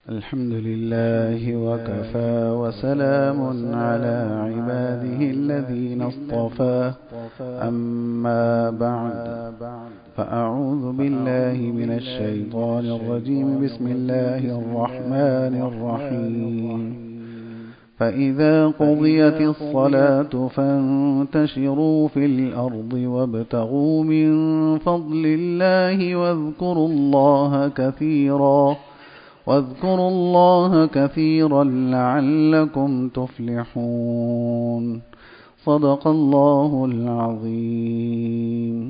الحمد لله وكفى وسلام على عباده الذين اصطفى أما بعد فأعوذ بالله من الشيطان الرجيم بسم الله الرحمن الرحيم فإذا قضيت الصلاة فانتشروا في الأرض وابتغوا من فضل الله واذكروا الله كثيرا لعلكم تفلحون صدق الله العظيم.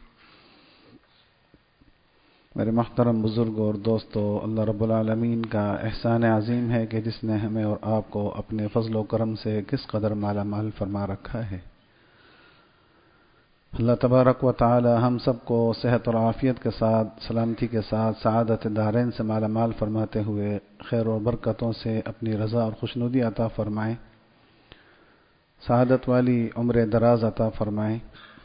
میرے محترم بزرگوں اور دوستو، اللہ رب العالمین کا احسان عظیم ہے کہ جس نے ہمیں اور آپ کو اپنے فضل و کرم سے کس قدر مالا مال فرما رکھا ہے. اللہ تبارک و تعالی ہم سب کو صحت اور عافیت کے ساتھ، سلامتی کے ساتھ، سعادت دارین سے مالا مال فرماتے ہوئے خیر و برکتوں سے اپنی رضا اور خوشنودی عطا فرمائیں، سعادت والی عمر دراز عطا فرمائیں.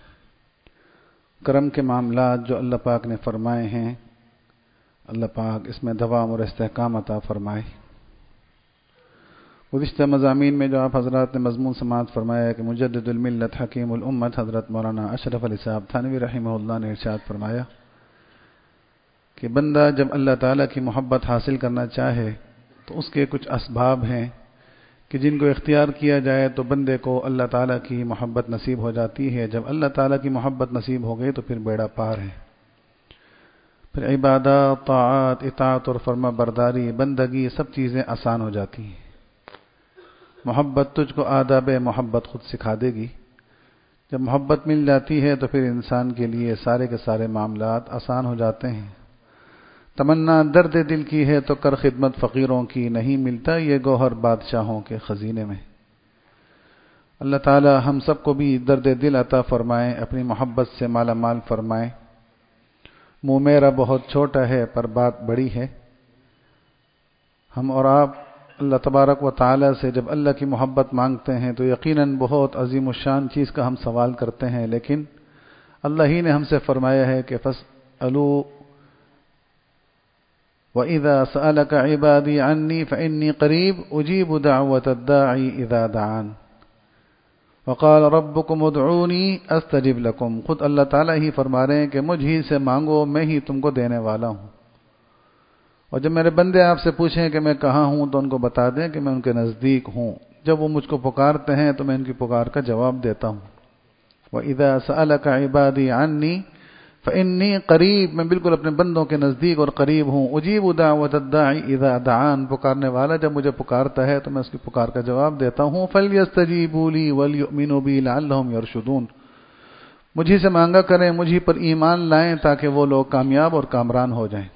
کرم کے معاملات جو اللہ پاک نے فرمائے ہیں، اللہ پاک اس میں دوام اور استحکام عطا فرمائے. گزشتہ مضامین میں جو آپ حضرات نے مضمون سماعت فرمایا ہے کہ مجدد الملت حکیم الامت حضرت مولانا اشرف علی صاحب تھانوی رحمہ اللہ نے ارشاد فرمایا کہ بندہ جب اللہ تعالیٰ کی محبت حاصل کرنا چاہے تو اس کے کچھ اسباب ہیں کہ جن کو اختیار کیا جائے تو بندے کو اللہ تعالیٰ کی محبت نصیب ہو جاتی ہے. جب اللہ تعالیٰ کی محبت نصیب ہو گئی تو پھر بیڑا پار ہے. پھر عبادات، طاعات، اطاعت اور فرما برداری، بندگی، سب چیزیں آسان ہو جاتی ہیں. محبت تجھ کو آداب محبت خود سکھا دے گی. جب محبت مل جاتی ہے تو پھر انسان کے لیے سارے کے سارے معاملات آسان ہو جاتے ہیں. تمنا درد دل کی ہے تو کر خدمت فقیروں کی، نہیں ملتا یہ گوہر بادشاہوں کے خزینے میں. اللہ تعالی ہم سب کو بھی درد دل عطا فرمائیں، اپنی محبت سے مالا مال فرمائیں. منہ میرا بہت چھوٹا ہے پر بات بڑی ہے. ہم اور آپ اللہ تبارک و تعالی سے جب اللہ کی محبت مانگتے ہیں تو یقیناً بہت عظیم الشان چیز کا ہم سوال کرتے ہیں، لیکن اللہ ہی نے ہم سے فرمایا ہے کہ فاسألوا وَإِذَا سَأَلَكَ عِبَادِي عَنِّي فَإِنِّي قَرِيبٌ أُجِيبُ دَعْوَةَ الدَّاعِ إِذَا دَعَانِ وَقَالَ رَبُّكُمُ ادْعُونِي أَسْتَجِبْ لَكُمْ. خود اللہ تعالیٰ ہی فرما رہے ہیں کہ مجھ ہی سے مانگو، میں ہی تم کو دینے والا ہوں. اور جب میرے بندے آپ سے پوچھیں کہ میں کہاں ہوں تو ان کو بتا دیں کہ میں ان کے نزدیک ہوں. جب وہ مجھ کو پکارتے ہیں تو میں ان کی پکار کا جواب دیتا ہوں. وَإِذَا سَأَلَكَ عِبَادِي عَنِّي فَإِنِّي قَرِيبٌ، میں بالکل اپنے بندوں کے نزدیک اور قریب ہوں. أُجِيبُ دَعْوَةَ الدَّاعِ إِذَا دَعَانِ، پکارنے والا جب مجھے پکارتا ہے تو میں اس کی پکار کا جواب دیتا ہوں. فَلْيَسْتَجِيبُوا لِي وَلْيُؤْمِنُوا بِي لَعَلَّهُمْ يَرْشُدُونَ، مجھے سے مانگا کریں، مجھے پر ایمان لائیں تاکہ وہ لوگ کامیاب اور کامران ہو جائیں.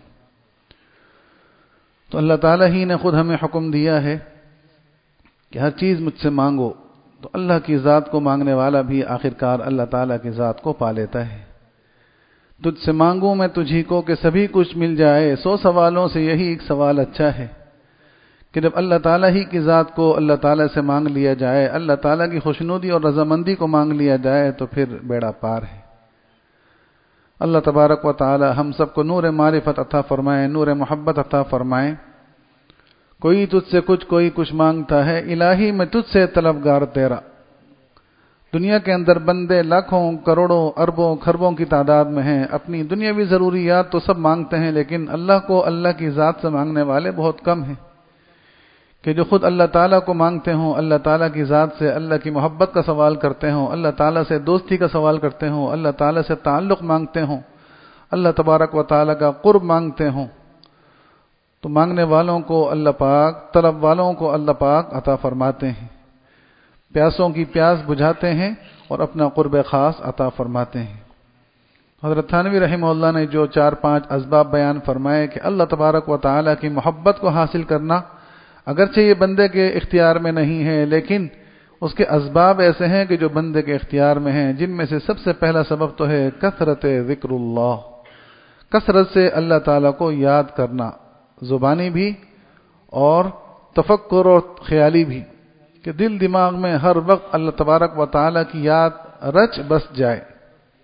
تو اللہ تعالیٰ ہی نے خود ہمیں حکم دیا ہے کہ ہر چیز مجھ سے مانگو. تو اللہ کی ذات کو مانگنے والا بھی آخرکار اللہ تعالیٰ کی ذات کو پا لیتا ہے. تجھ سے مانگوں میں تجھی کو کہ سبھی کچھ مل جائے. 100 سوالوں سے یہی ایک سوال اچھا ہے کہ جب اللہ تعالیٰ ہی کی ذات کو اللہ تعالیٰ سے مانگ لیا جائے، اللہ تعالیٰ کی خوشنودی اور رضامندی کو مانگ لیا جائے تو پھر بیڑا پار ہے. اللہ تبارک و تعالی ہم سب کو نور معرفت عطا فرمائے، نور محبت عطا فرمائے. کوئی تجھ سے کچھ، کوئی کچھ مانگتا ہے، الہی میں تجھ سے طلبگار تیرا. دنیا کے اندر بندے لاکھوں، کروڑوں، اربوں، خربوں کی تعداد میں ہیں. اپنی دنیاوی ضروریات تو سب مانگتے ہیں، لیکن اللہ کو، اللہ کی ذات سے مانگنے والے بہت کم ہیں کہ جو خود اللہ تعالیٰ کو مانگتے ہوں، اللہ تعالیٰ کی ذات سے اللہ کی محبت کا سوال کرتے ہوں، اللہ تعالیٰ سے دوستی کا سوال کرتے ہوں، اللہ تعالیٰ سے تعلق مانگتے ہوں، اللہ تبارک و تعالیٰ کا قرب مانگتے ہوں. تو مانگنے والوں کو اللہ پاک، طلب والوں کو اللہ پاک عطا فرماتے ہیں، پیاسوں کی پیاس بجھاتے ہیں اور اپنا قرب خاص عطا فرماتے ہیں. حضرت تھانوی رحمہ اللہ نے جو 4-5 اسباب بیان فرمائے کہ اللہ تبارک و تعالیٰ کی محبت کو حاصل کرنا اگرچہ یہ بندے کے اختیار میں نہیں ہے، لیکن اس کے اسباب ایسے ہیں کہ جو بندے کے اختیار میں ہیں، جن میں سے سب سے پہلا سبب تو ہے کثرت ذکر اللہ، کثرت سے اللہ تعالیٰ کو یاد کرنا، زبانی بھی اور تفکر اور خیالی بھی، کہ دل دماغ میں ہر وقت اللہ تبارک و تعالیٰ کی یاد رچ بس جائے.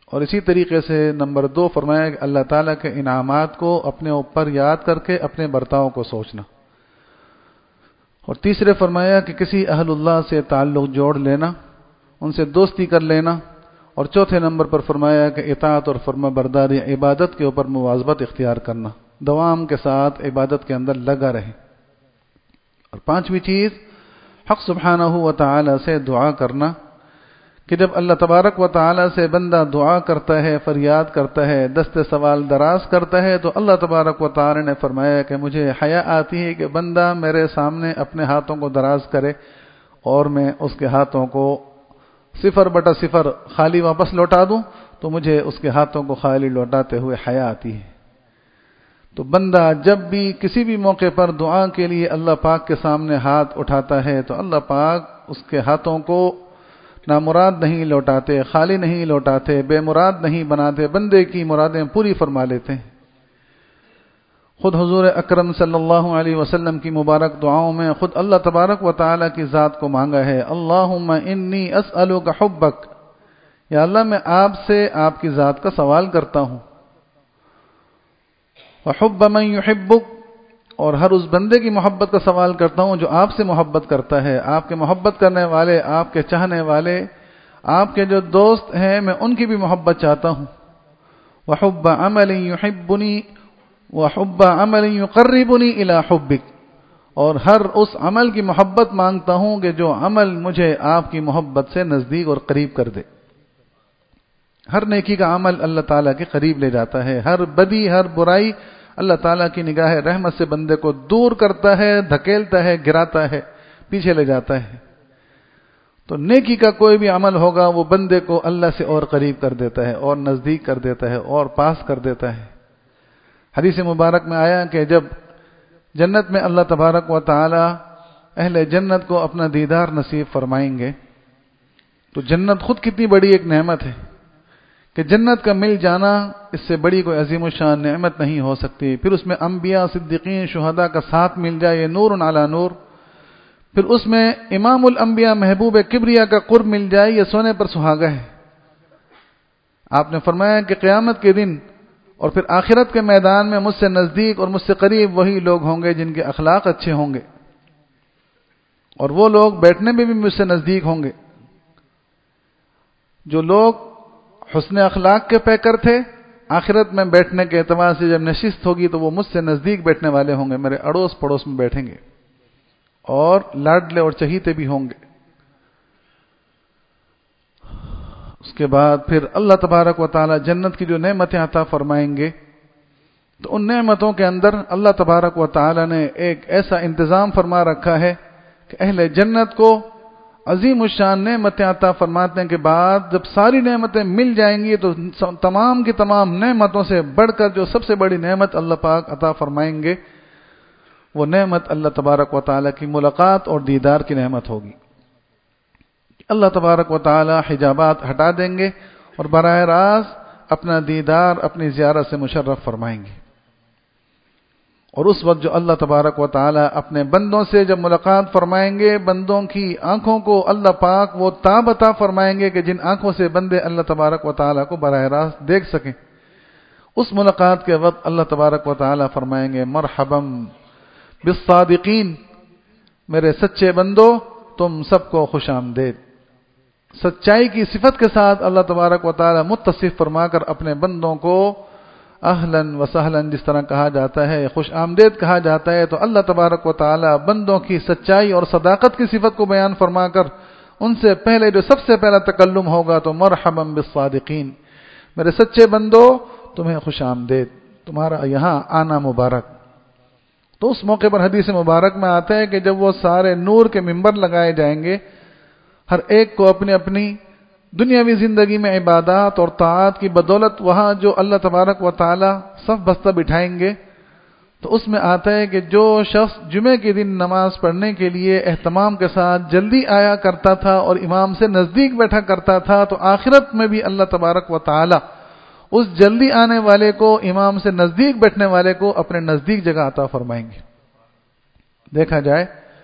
اور اسی طریقے سے نمبر 2 فرمایا کہ اللہ تعالیٰ کے انعامات کو اپنے اوپر یاد کر کے اپنے برتاؤ کو سوچنا. اور تیسرے فرمایا کہ کسی اہل اللہ سے تعلق جوڑ لینا، ان سے دوستی کر لینا. اور چوتھے نمبر پر فرمایا کہ اطاعت اور فرما برداری عبادت کے اوپر مواظبت اختیار کرنا، دوام کے ساتھ عبادت کے اندر لگا رہے. اور پانچویں چیز حق سبحانہ و تعالی سے دعا کرنا، کہ جب اللہ تبارک و تعالی سے بندہ دعا کرتا ہے، فریاد کرتا ہے، دست سوال دراز کرتا ہے، تو اللہ تبارک و تعالی نے فرمایا کہ مجھے حیا آتی ہے کہ بندہ میرے سامنے اپنے ہاتھوں کو دراز کرے اور میں اس کے ہاتھوں کو 0/0 خالی واپس لوٹا دوں، تو مجھے اس کے ہاتھوں کو خالی لوٹاتے ہوئے حیا آتی ہے. تو بندہ جب بھی کسی بھی موقع پر دعا کے لیے اللہ پاک کے سامنے ہاتھ اٹھاتا ہے تو اللہ پاک اس کے ہاتھوں کو نامراد نہیں لوٹاتے، خالی نہیں لوٹاتے، بے مراد نہیں بناتے، بندے کی مرادیں پوری فرما لیتے ہیں. خود حضور اکرم صلی اللہ علیہ وسلم کی مبارک دعاؤں میں خود اللہ تبارک و تعالی کی ذات کو مانگا ہے، اللہم انی اسألک حبک، یا اللہ میں آپ سے آپ کی ذات کا سوال کرتا ہوں، وحب من یحبک، اور ہر اس بندے کی محبت کا سوال کرتا ہوں جو آپ سے محبت کرتا ہے، آپ کے محبت کرنے والے، آپ کے چاہنے والے، آپ کے جو دوست ہیں میں ان کی بھی محبت چاہتا ہوں. وحب عمل یحبنی وحب عمل یقربنی الی حبک، اور ہر اس عمل کی محبت مانگتا ہوں کہ جو عمل مجھے آپ کی محبت سے نزدیک اور قریب کر دے. ہر نیکی کا عمل اللہ تعالیٰ کے قریب لے جاتا ہے، ہر بدی، ہر برائی اللہ تعالیٰ کی نگاہ رحمت سے بندے کو دور کرتا ہے، دھکیلتا ہے، گراتا ہے، پیچھے لے جاتا ہے. تو نیکی کا کوئی بھی عمل ہوگا وہ بندے کو اللہ سے اور قریب کر دیتا ہے، اور نزدیک کر دیتا ہے، اور پاس کر دیتا ہے. حدیث مبارک میں آیا کہ جب جنت میں اللہ تبارک و تعالی اہل جنت کو اپنا دیدار نصیب فرمائیں گے تو جنت خود کتنی بڑی ایک نعمت ہے کہ جنت کا مل جانا اس سے بڑی کوئی عظیم الشان نعمت نہیں ہو سکتی. پھر اس میں انبیاء، صدیقین، شہداء کا ساتھ مل جائے، نور علی نور. پھر اس میں امام الانبیاء محبوب کبریا کا قرب مل جائے، یہ سونے پر سہاگا ہے. آپ نے فرمایا کہ قیامت کے دن اور پھر آخرت کے میدان میں مجھ سے نزدیک اور مجھ سے قریب وہی لوگ ہوں گے جن کے اخلاق اچھے ہوں گے، اور وہ لوگ بیٹھنے میں بھی مجھ سے نزدیک ہوں گے. جو لوگ حسن اخلاق کے پیکر تھے، آخرت میں بیٹھنے کے اعتبار سے جب نشست ہوگی تو وہ مجھ سے نزدیک بیٹھنے والے ہوں گے، میرے اڑوس پڑوس میں بیٹھیں گے، اور لاڈلے اور چہیتے بھی ہوں گے. اس کے بعد پھر اللہ تبارک و تعالی جنت کی جو نعمتیں عطا فرمائیں گے تو ان نعمتوں کے اندر اللہ تبارک و تعالی نے ایک ایسا انتظام فرما رکھا ہے کہ اہل جنت کو عظیم الشان نعمتیں عطا فرمانے کے بعد جب ساری نعمتیں مل جائیں گی تو تمام کی تمام نعمتوں سے بڑھ کر جو سب سے بڑی نعمت اللہ پاک عطا فرمائیں گے وہ نعمت اللہ تبارک و تعالی کی ملاقات اور دیدار کی نعمت ہوگی. اللہ تبارک و تعالی حجابات ہٹا دیں گے اور براہ راست اپنا دیدار اپنی زیارت سے مشرف فرمائیں گے. اور اس وقت جو اللہ تبارک و تعالی اپنے بندوں سے جب ملاقات فرمائیں گے، بندوں کی آنکھوں کو اللہ پاک وہ تاب عطا فرمائیں گے کہ جن آنکھوں سے بندے اللہ تبارک و تعالی کو براہ راست دیکھ سکیں. اس ملاقات کے وقت اللہ تبارک و تعالی فرمائیں گے مرحبا بالصادقین، میرے سچے بندو تم سب کو خوش آمدید. سچائی کی صفت کے ساتھ اللہ تبارک و تعالی متصف فرما کر اپنے بندوں کو اہلاً و سہلاً جس طرح کہا جاتا ہے، خوش آمدید کہا جاتا ہے، تو اللہ تبارک و تعالی بندوں کی سچائی اور صداقت کی صفت کو بیان فرما کر ان سے پہلے جو سب سے پہلا تکلم ہوگا تو مرحبا بالصادقین، میرے سچے بندو تمہیں خوش آمدید، تمہارا یہاں آنا مبارک. تو اس موقع پر حدیث مبارک میں آتا ہے کہ جب وہ سارے نور کے ممبر لگائے جائیں گے، ہر ایک کو اپنی اپنی دنیاوی زندگی میں عبادات اور طاعات کی بدولت وہاں جو اللہ تبارک و تعالی صف بستہ بٹھائیں گے، تو اس میں آتا ہے کہ جو شخص جمعے کے دن نماز پڑھنے کے لیے اہتمام کے ساتھ جلدی آیا کرتا تھا اور امام سے نزدیک بیٹھا کرتا تھا، تو آخرت میں بھی اللہ تبارک و تعالی اس جلدی آنے والے کو، امام سے نزدیک بیٹھنے والے کو اپنے نزدیک جگہ عطا فرمائیں گے. دیکھا جائے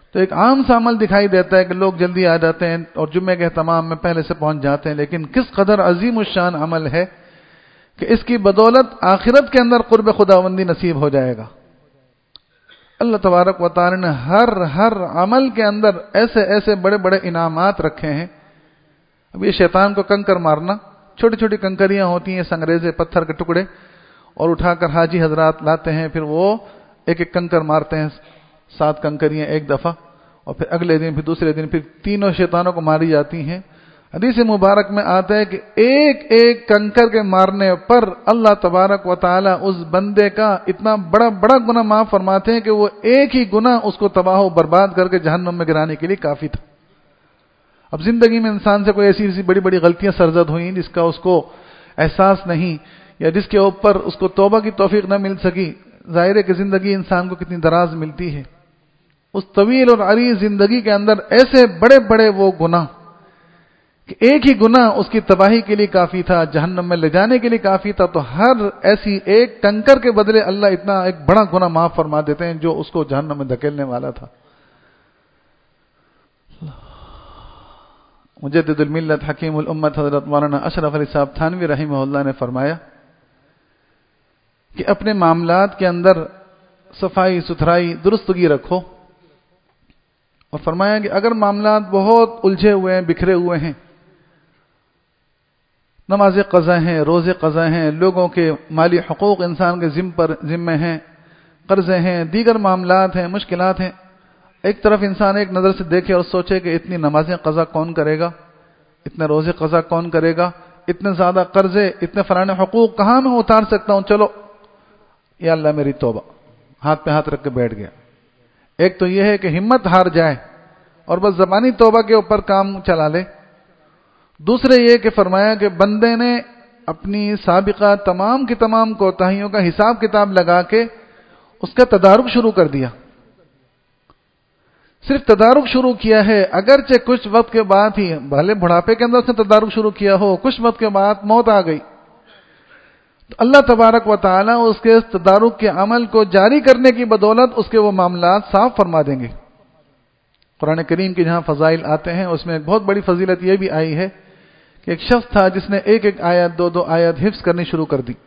تو ایک عام سا عمل دکھائی دیتا ہے کہ لوگ جلدی آ جاتے ہیں اور جمعے کے اہتمام میں پہلے سے پہنچ جاتے ہیں، لیکن کس قدر عظیم الشان عمل ہے کہ اس کی بدولت آخرت کے اندر قرب خداوندی نصیب ہو جائے گا۔ اللہ تبارک و تعالی نے ہر عمل کے اندر ایسے ایسے بڑے بڑے انعامات رکھے ہیں۔ اب یہ شیطان کو کنکر مارنا، چھوٹی چھوٹی کنکریاں ہوتی ہیں، سنگریزے پتھر کے ٹکڑے، اور اٹھا کر حاجی حضرات لاتے ہیں، پھر وہ ایک ایک کنکر مارتے ہیں، 7 کنکریاں ایک دفعہ، اور پھر اگلے دن، پھر دوسرے دن، پھر تینوں شیطانوں کو ماری جاتی ہیں۔ حدیث مبارک میں آتا ہے کہ ایک ایک کنکر کے مارنے پر اللہ تبارک و تعالی اس بندے کا اتنا بڑا بڑا گناہ معاف فرماتے ہیں کہ وہ ایک ہی گناہ اس کو تباہ و برباد کر کے جہنم میں گرانے کے لیے کافی تھا۔ اب زندگی میں انسان سے کوئی ایسی بڑی بڑی غلطیاں سرزد ہوئیں جس کا اس کو احساس نہیں، یا جس کے اوپر اس کو توبہ کی توفیق نہ مل سکی، ظاہر ہے کہ زندگی انسان کو کتنی دراز ملتی ہے۔ اس طویل اور عریض زندگی کے اندر ایسے بڑے بڑے وہ گناہ کہ ایک ہی گناہ اس کی تباہی کے لیے کافی تھا، جہنم میں لے جانے کے لیے کافی تھا، تو ہر ایسی ایک کنکر کے بدلے اللہ اتنا ایک بڑا گناہ معاف فرما دیتے ہیں جو اس کو جہنم میں دھکیلنے والا تھا۔ مجدد الملت حکیم الامت حضرت مولانا اشرف علی صاحب تھانوی رحمہ اللہ نے فرمایا کہ اپنے معاملات کے اندر صفائی ستھرائی درستگی رکھو، اور فرمایا کہ اگر معاملات بہت الجھے ہوئے ہیں، بکھرے ہوئے ہیں، نماز قضا ہیں، روزے قضا ہیں، لوگوں کے مالی حقوق انسان کے ذمے ہیں، قرضے ہیں، دیگر معاملات ہیں، مشکلات ہیں، ایک طرف انسان ایک نظر سے دیکھے اور سوچے کہ اتنی نمازیں قضا کون کرے گا، اتنے روزے قضا کون کرے گا، اتنے زیادہ قرضے، اتنے فلانے حقوق کہاں میں اتار سکتا ہوں، چلو یا اللہ میری توبہ، ہاتھ پہ ہاتھ رکھ کے بیٹھ گیا۔ ایک تو یہ ہے کہ ہمت ہار جائے اور بس زبانی توبہ کے اوپر کام چلا لے۔ دوسرے یہ کہ فرمایا کہ بندے نے اپنی سابقہ تمام کی تمام کوتاہیوں کا حساب کتاب لگا کے اس کا تدارک شروع کر دیا۔ صرف تدارک شروع کیا ہے، اگرچہ کچھ وقت کے بعد ہی، بھلے بڑھاپے کے اندر اس نے تدارک شروع کیا ہو، کچھ وقت کے بعد موت آ گئی، تو اللہ تبارک و تعالی اس کے تدارک کے عمل کو جاری کرنے کی بدولت اس کے وہ معاملات صاف فرما دیں گے۔ قرآن کریم کے جہاں فضائل آتے ہیں اس میں ایک بہت بڑی فضیلت یہ بھی آئی ہے کہ ایک شخص تھا جس نے ایک ایک آیت، دو آیت حفظ کرنی شروع کر دی۔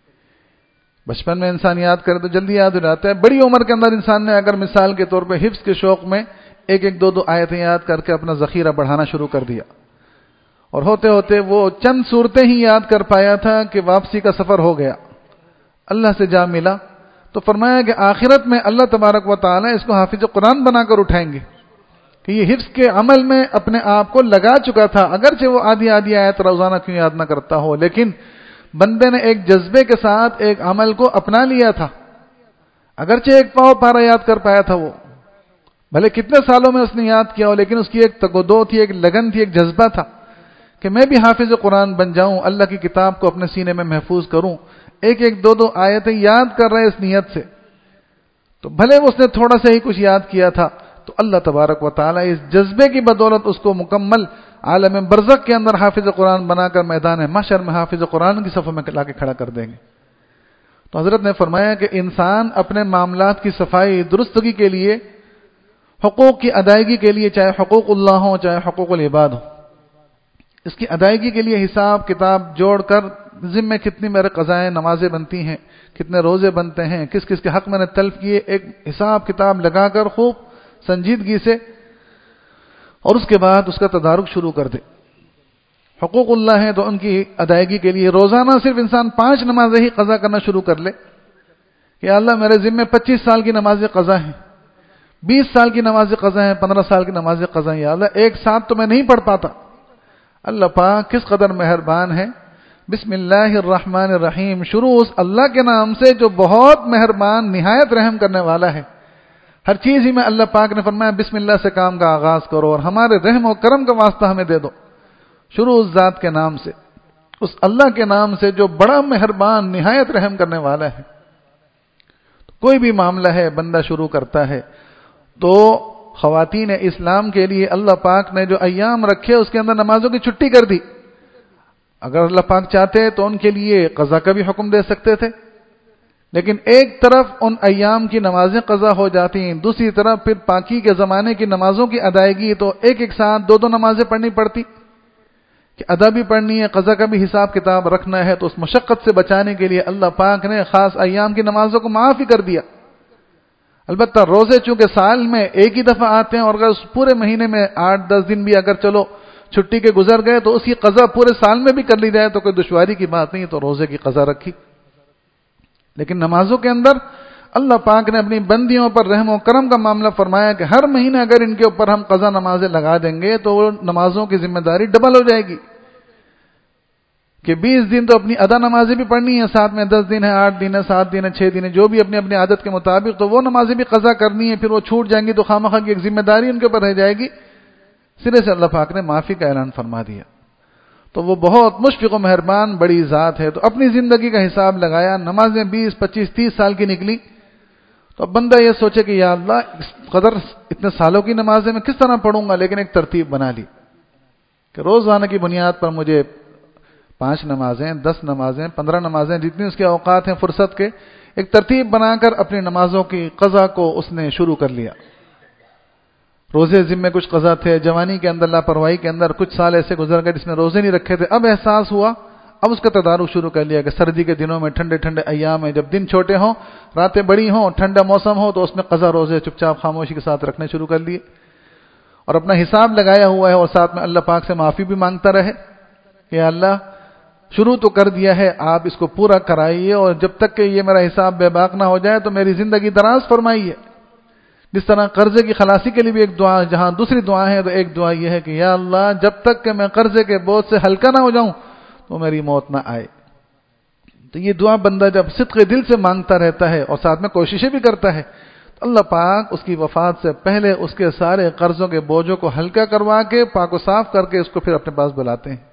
بچپن میں انسان یاد کرے تو جلدی یاد ہو جاتا ہے، بڑی عمر کے اندر انسان نے اگر مثال کے طور پہ حفظ کے شوق میں ایک ایک دو آیتیں یاد کر کے اپنا ذخیرہ بڑھانا شروع کر دیا، اور ہوتے ہوتے وہ چند صورتیں ہی یاد کر پایا تھا کہ واپسی کا سفر ہو گیا، اللہ سے جا ملا، تو فرمایا کہ آخرت میں اللہ تبارک و تعالی اس کو حافظ قرآن بنا کر اٹھائیں گے کہ یہ حفظ کے عمل میں اپنے آپ کو لگا چکا تھا، اگرچہ وہ آدھی آیت روزانہ کیوں یاد نہ کرتا ہو، لیکن بندے نے ایک جذبے کے ساتھ ایک عمل کو اپنا لیا تھا، اگرچہ ایک پاؤ پارا یاد کر پایا تھا، وہ بھلے کتنے سالوں میں اس نے یاد کیا ہو، لیکن اس کی ایک تگودو تھی، ایک لگن تھی، ایک جذبہ تھا کہ میں بھی حافظ قرآن بن جاؤں، اللہ کی کتاب کو اپنے سینے میں محفوظ کروں، ایک ایک دو آیتیں یاد کر رہے اس نیت سے، تو بھلے اس نے تھوڑا سا ہی کچھ یاد کیا تھا، تو اللہ تبارک و تعالی اس جذبے کی بدولت اس کو مکمل عالم برزخ کے اندر حافظ قرآن بنا کر میدان محشر میں حافظ قرآن کی صفوں میں لا کے کھڑا کر دیں گے۔ تو حضرت نے فرمایا کہ انسان اپنے معاملات کی صفائی درستگی کے لیے، حقوق کی ادائیگی کے لیے، چاہے حقوق اللہ ہوں چاہے حقوق العباد ہوں، اس کی ادائیگی کے لیے حساب کتاب جوڑ کر ذمے کتنی میرے قضائیں نمازیں بنتی ہیں، کتنے روزے بنتے ہیں، کس کس کے حق میں نے تلف کیے، ایک حساب کتاب لگا کر خوب سنجیدگی سے، اور اس کے بعد اس کا تدارک شروع کر دے۔ حقوق اللہ ہیں تو ان کی ادائیگی کے لیے روزانہ صرف انسان 5 نمازیں ہی قضا کرنا شروع کر لے کہ اللہ میرے ذمے 25 سال کی نمازیں قضا ہیں، 20 سال کی نمازیں قضا ہیں، 15 سال کی نمازیں قضا ہیں، یا اللہ ایک ساتھ تو میں نہیں پڑھ پاتا۔ اللہ پاک کس قدر مہربان ہے۔ بسم اللہ الرحمن الرحیم، شروع اس اللہ کے نام سے جو بہت مہربان نہایت رحم کرنے والا ہے۔ ہر چیز ہی میں اللہ پاک نے فرمایا بسم اللہ سے کام کا آغاز کرو اور ہمارے رحم و کرم کا واسطہ ہمیں دے دو۔ شروع اس ذات کے نام سے، اس اللہ کے نام سے جو بڑا مہربان نہایت رحم کرنے والا ہے۔ کوئی بھی معاملہ ہے بندہ شروع کرتا ہے تو خواتین اسلام کے لیے اللہ پاک نے جو ایام رکھے اس کے اندر نمازوں کی چھٹی کر دی۔ اگر اللہ پاک چاہتے تو ان کے لیے قضا کا بھی حکم دے سکتے تھے لیکن ایک طرف ان ایام کی نمازیں قضا ہو جاتی ہیں، دوسری طرف پھر باقی کے زمانے کی نمازوں کی ادائیگی، تو ایک ساتھ دو نمازیں پڑھنی پڑتی کہ ادا بھی پڑھنی ہے، قضا کا بھی حساب کتاب رکھنا ہے۔ تو اس مشقت سے بچانے کے لیے اللہ پاک نے خاص ایام کی نمازوں کو معاف ہی کر دیا۔ البتہ روزے چونکہ سال میں ایک ہی دفعہ آتے ہیں، اور اگر اس پورے مہینے میں 8-10 دن بھی اگر چلو چھٹی کے گزر گئے تو اس کی قضا پورے سال میں بھی کر لی جائے تو کوئی دشواری کی بات نہیں، تو روزے کی قضا رکھی۔ لیکن نمازوں کے اندر اللہ پاک نے اپنی بندیوں پر رحم و کرم کا معاملہ فرمایا کہ ہر مہینے اگر ان کے اوپر ہم قضا نمازیں لگا دیں گے تو وہ نمازوں کی ذمہ داری ڈبل ہو جائے گی کہ 20 دن تو اپنی ادا نمازیں بھی پڑھنی ہیں، ساتھ میں 10 دن ہے، 8 دن ہے، 7 دن ہے، 6 دن ہے، جو بھی اپنی اپنی عادت کے مطابق، تو وہ نمازیں بھی قضا کرنی ہے۔ پھر وہ چھوٹ جائیں گی تو خامخواہ کی ایک ذمہ داری ان کے اوپر رہ جائے گی۔ سرے سے اللہ پاک نے معافی کا اعلان فرما دیا۔ تو وہ بہت مشفق و مہربان بڑی ذات ہے۔ تو اپنی زندگی کا حساب لگایا، نمازیں 20، 25، 30 سال کی نکلی، تو اب بندہ یہ سوچے کہ یا اللہ اس قدر اتنے سالوں کی نمازیں میں کس طرح پڑھوں گا، لیکن ایک ترتیب بنا لی کہ روزانہ کی بنیاد پر مجھے 5 نمازیں، 10 نمازیں، 15 نمازیں، جتنی اس کے اوقات ہیں فرصت کے، ایک ترتیب بنا کر اپنی نمازوں کی قضا کو اس نے شروع کر لیا۔ روزے ذمے کچھ قضا تھے، جوانی کے اندر لاپرواہی کے اندر کچھ سال ایسے گزر گئے جس میں روزے نہیں رکھے تھے، اب احساس ہوا، اب اس کا تدارک شروع کر لیا کہ سردی کے دنوں میں، ٹھنڈے ٹھنڈے ایام میں، جب دن چھوٹے ہوں، راتیں بڑی ہوں، ٹھنڈا موسم ہو، تو اس میں قضا روزے چپ چاپ خاموشی کے ساتھ رکھنے شروع کر لیے، اور اپنا حساب لگایا ہوا ہے، اور ساتھ میں اللہ پاک سے معافی بھی مانگتا رہے کہ اللہ شروع تو کر دیا ہے، آپ اس کو پورا کرائیے، اور جب تک کہ یہ میرا حساب بے باک نہ ہو جائے تو میری زندگی دراز فرمائیے۔ جس طرح قرضے کی خلاصی کے لیے بھی ایک دعا، جہاں دوسری دعا ہے تو ایک دعا یہ ہے کہ یا اللہ جب تک کہ میں قرضے کے بوجھ سے ہلکا نہ ہو جاؤں تو میری موت نہ آئے۔ تو یہ دعا بندہ جب صدق دل سے مانگتا رہتا ہے اور ساتھ میں کوششیں بھی کرتا ہے تو اللہ پاک اس کی وفات سے پہلے اس کے سارے قرضوں کے بوجھوں کو ہلکا کروا کے پاک و صاف کر کے اس کو پھر اپنے پاس بلاتے ہیں۔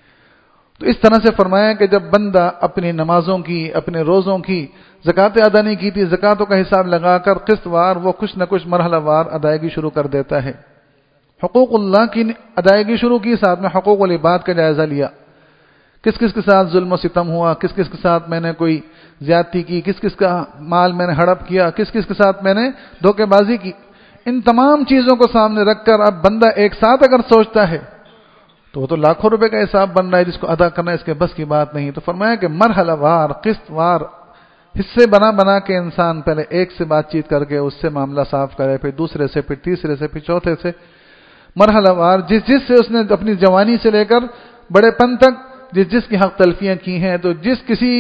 تو اس طرح سے فرمایا کہ جب بندہ اپنی نمازوں کی، اپنے روزوں کی، زکوٰۃ ادا نہیں کی تھی، زکوٰۃوں کا حساب لگا کر قسط وار وہ کچھ نہ کچھ مرحلہ وار ادائیگی شروع کر دیتا ہے۔ حقوق اللہ کی ادائیگی شروع کی، ساتھ میں حقوق العباد کا جائزہ لیا، کس کس کے ساتھ ظلم و ستم ہوا، کس کس کے ساتھ میں نے کوئی زیادتی کی، کس کس کا مال میں نے ہڑپ کیا، کس کس کے ساتھ میں نے دھوکے بازی کی۔ ان تمام چیزوں کو سامنے رکھ کر اب بندہ ایک ساتھ اگر سوچتا ہے تو وہ تو لاکھوں روپے کا حساب بن رہا ہے جس کو ادا کرنا اس کے بس کی بات نہیں۔ تو فرمایا کہ مرحلہ وار، قسط وار حصے بنا بنا کے انسان پہلے ایک سے بات چیت کر کے اس سے معاملہ صاف کرے، پھر دوسرے سے، پھر تیسرے سے، پھر چوتھے سے، مرحلہ وار جس سے اس نے اپنی جوانی سے لے کر بڑے پن تک جس کی حق تلفیاں کی ہیں، تو جس کسی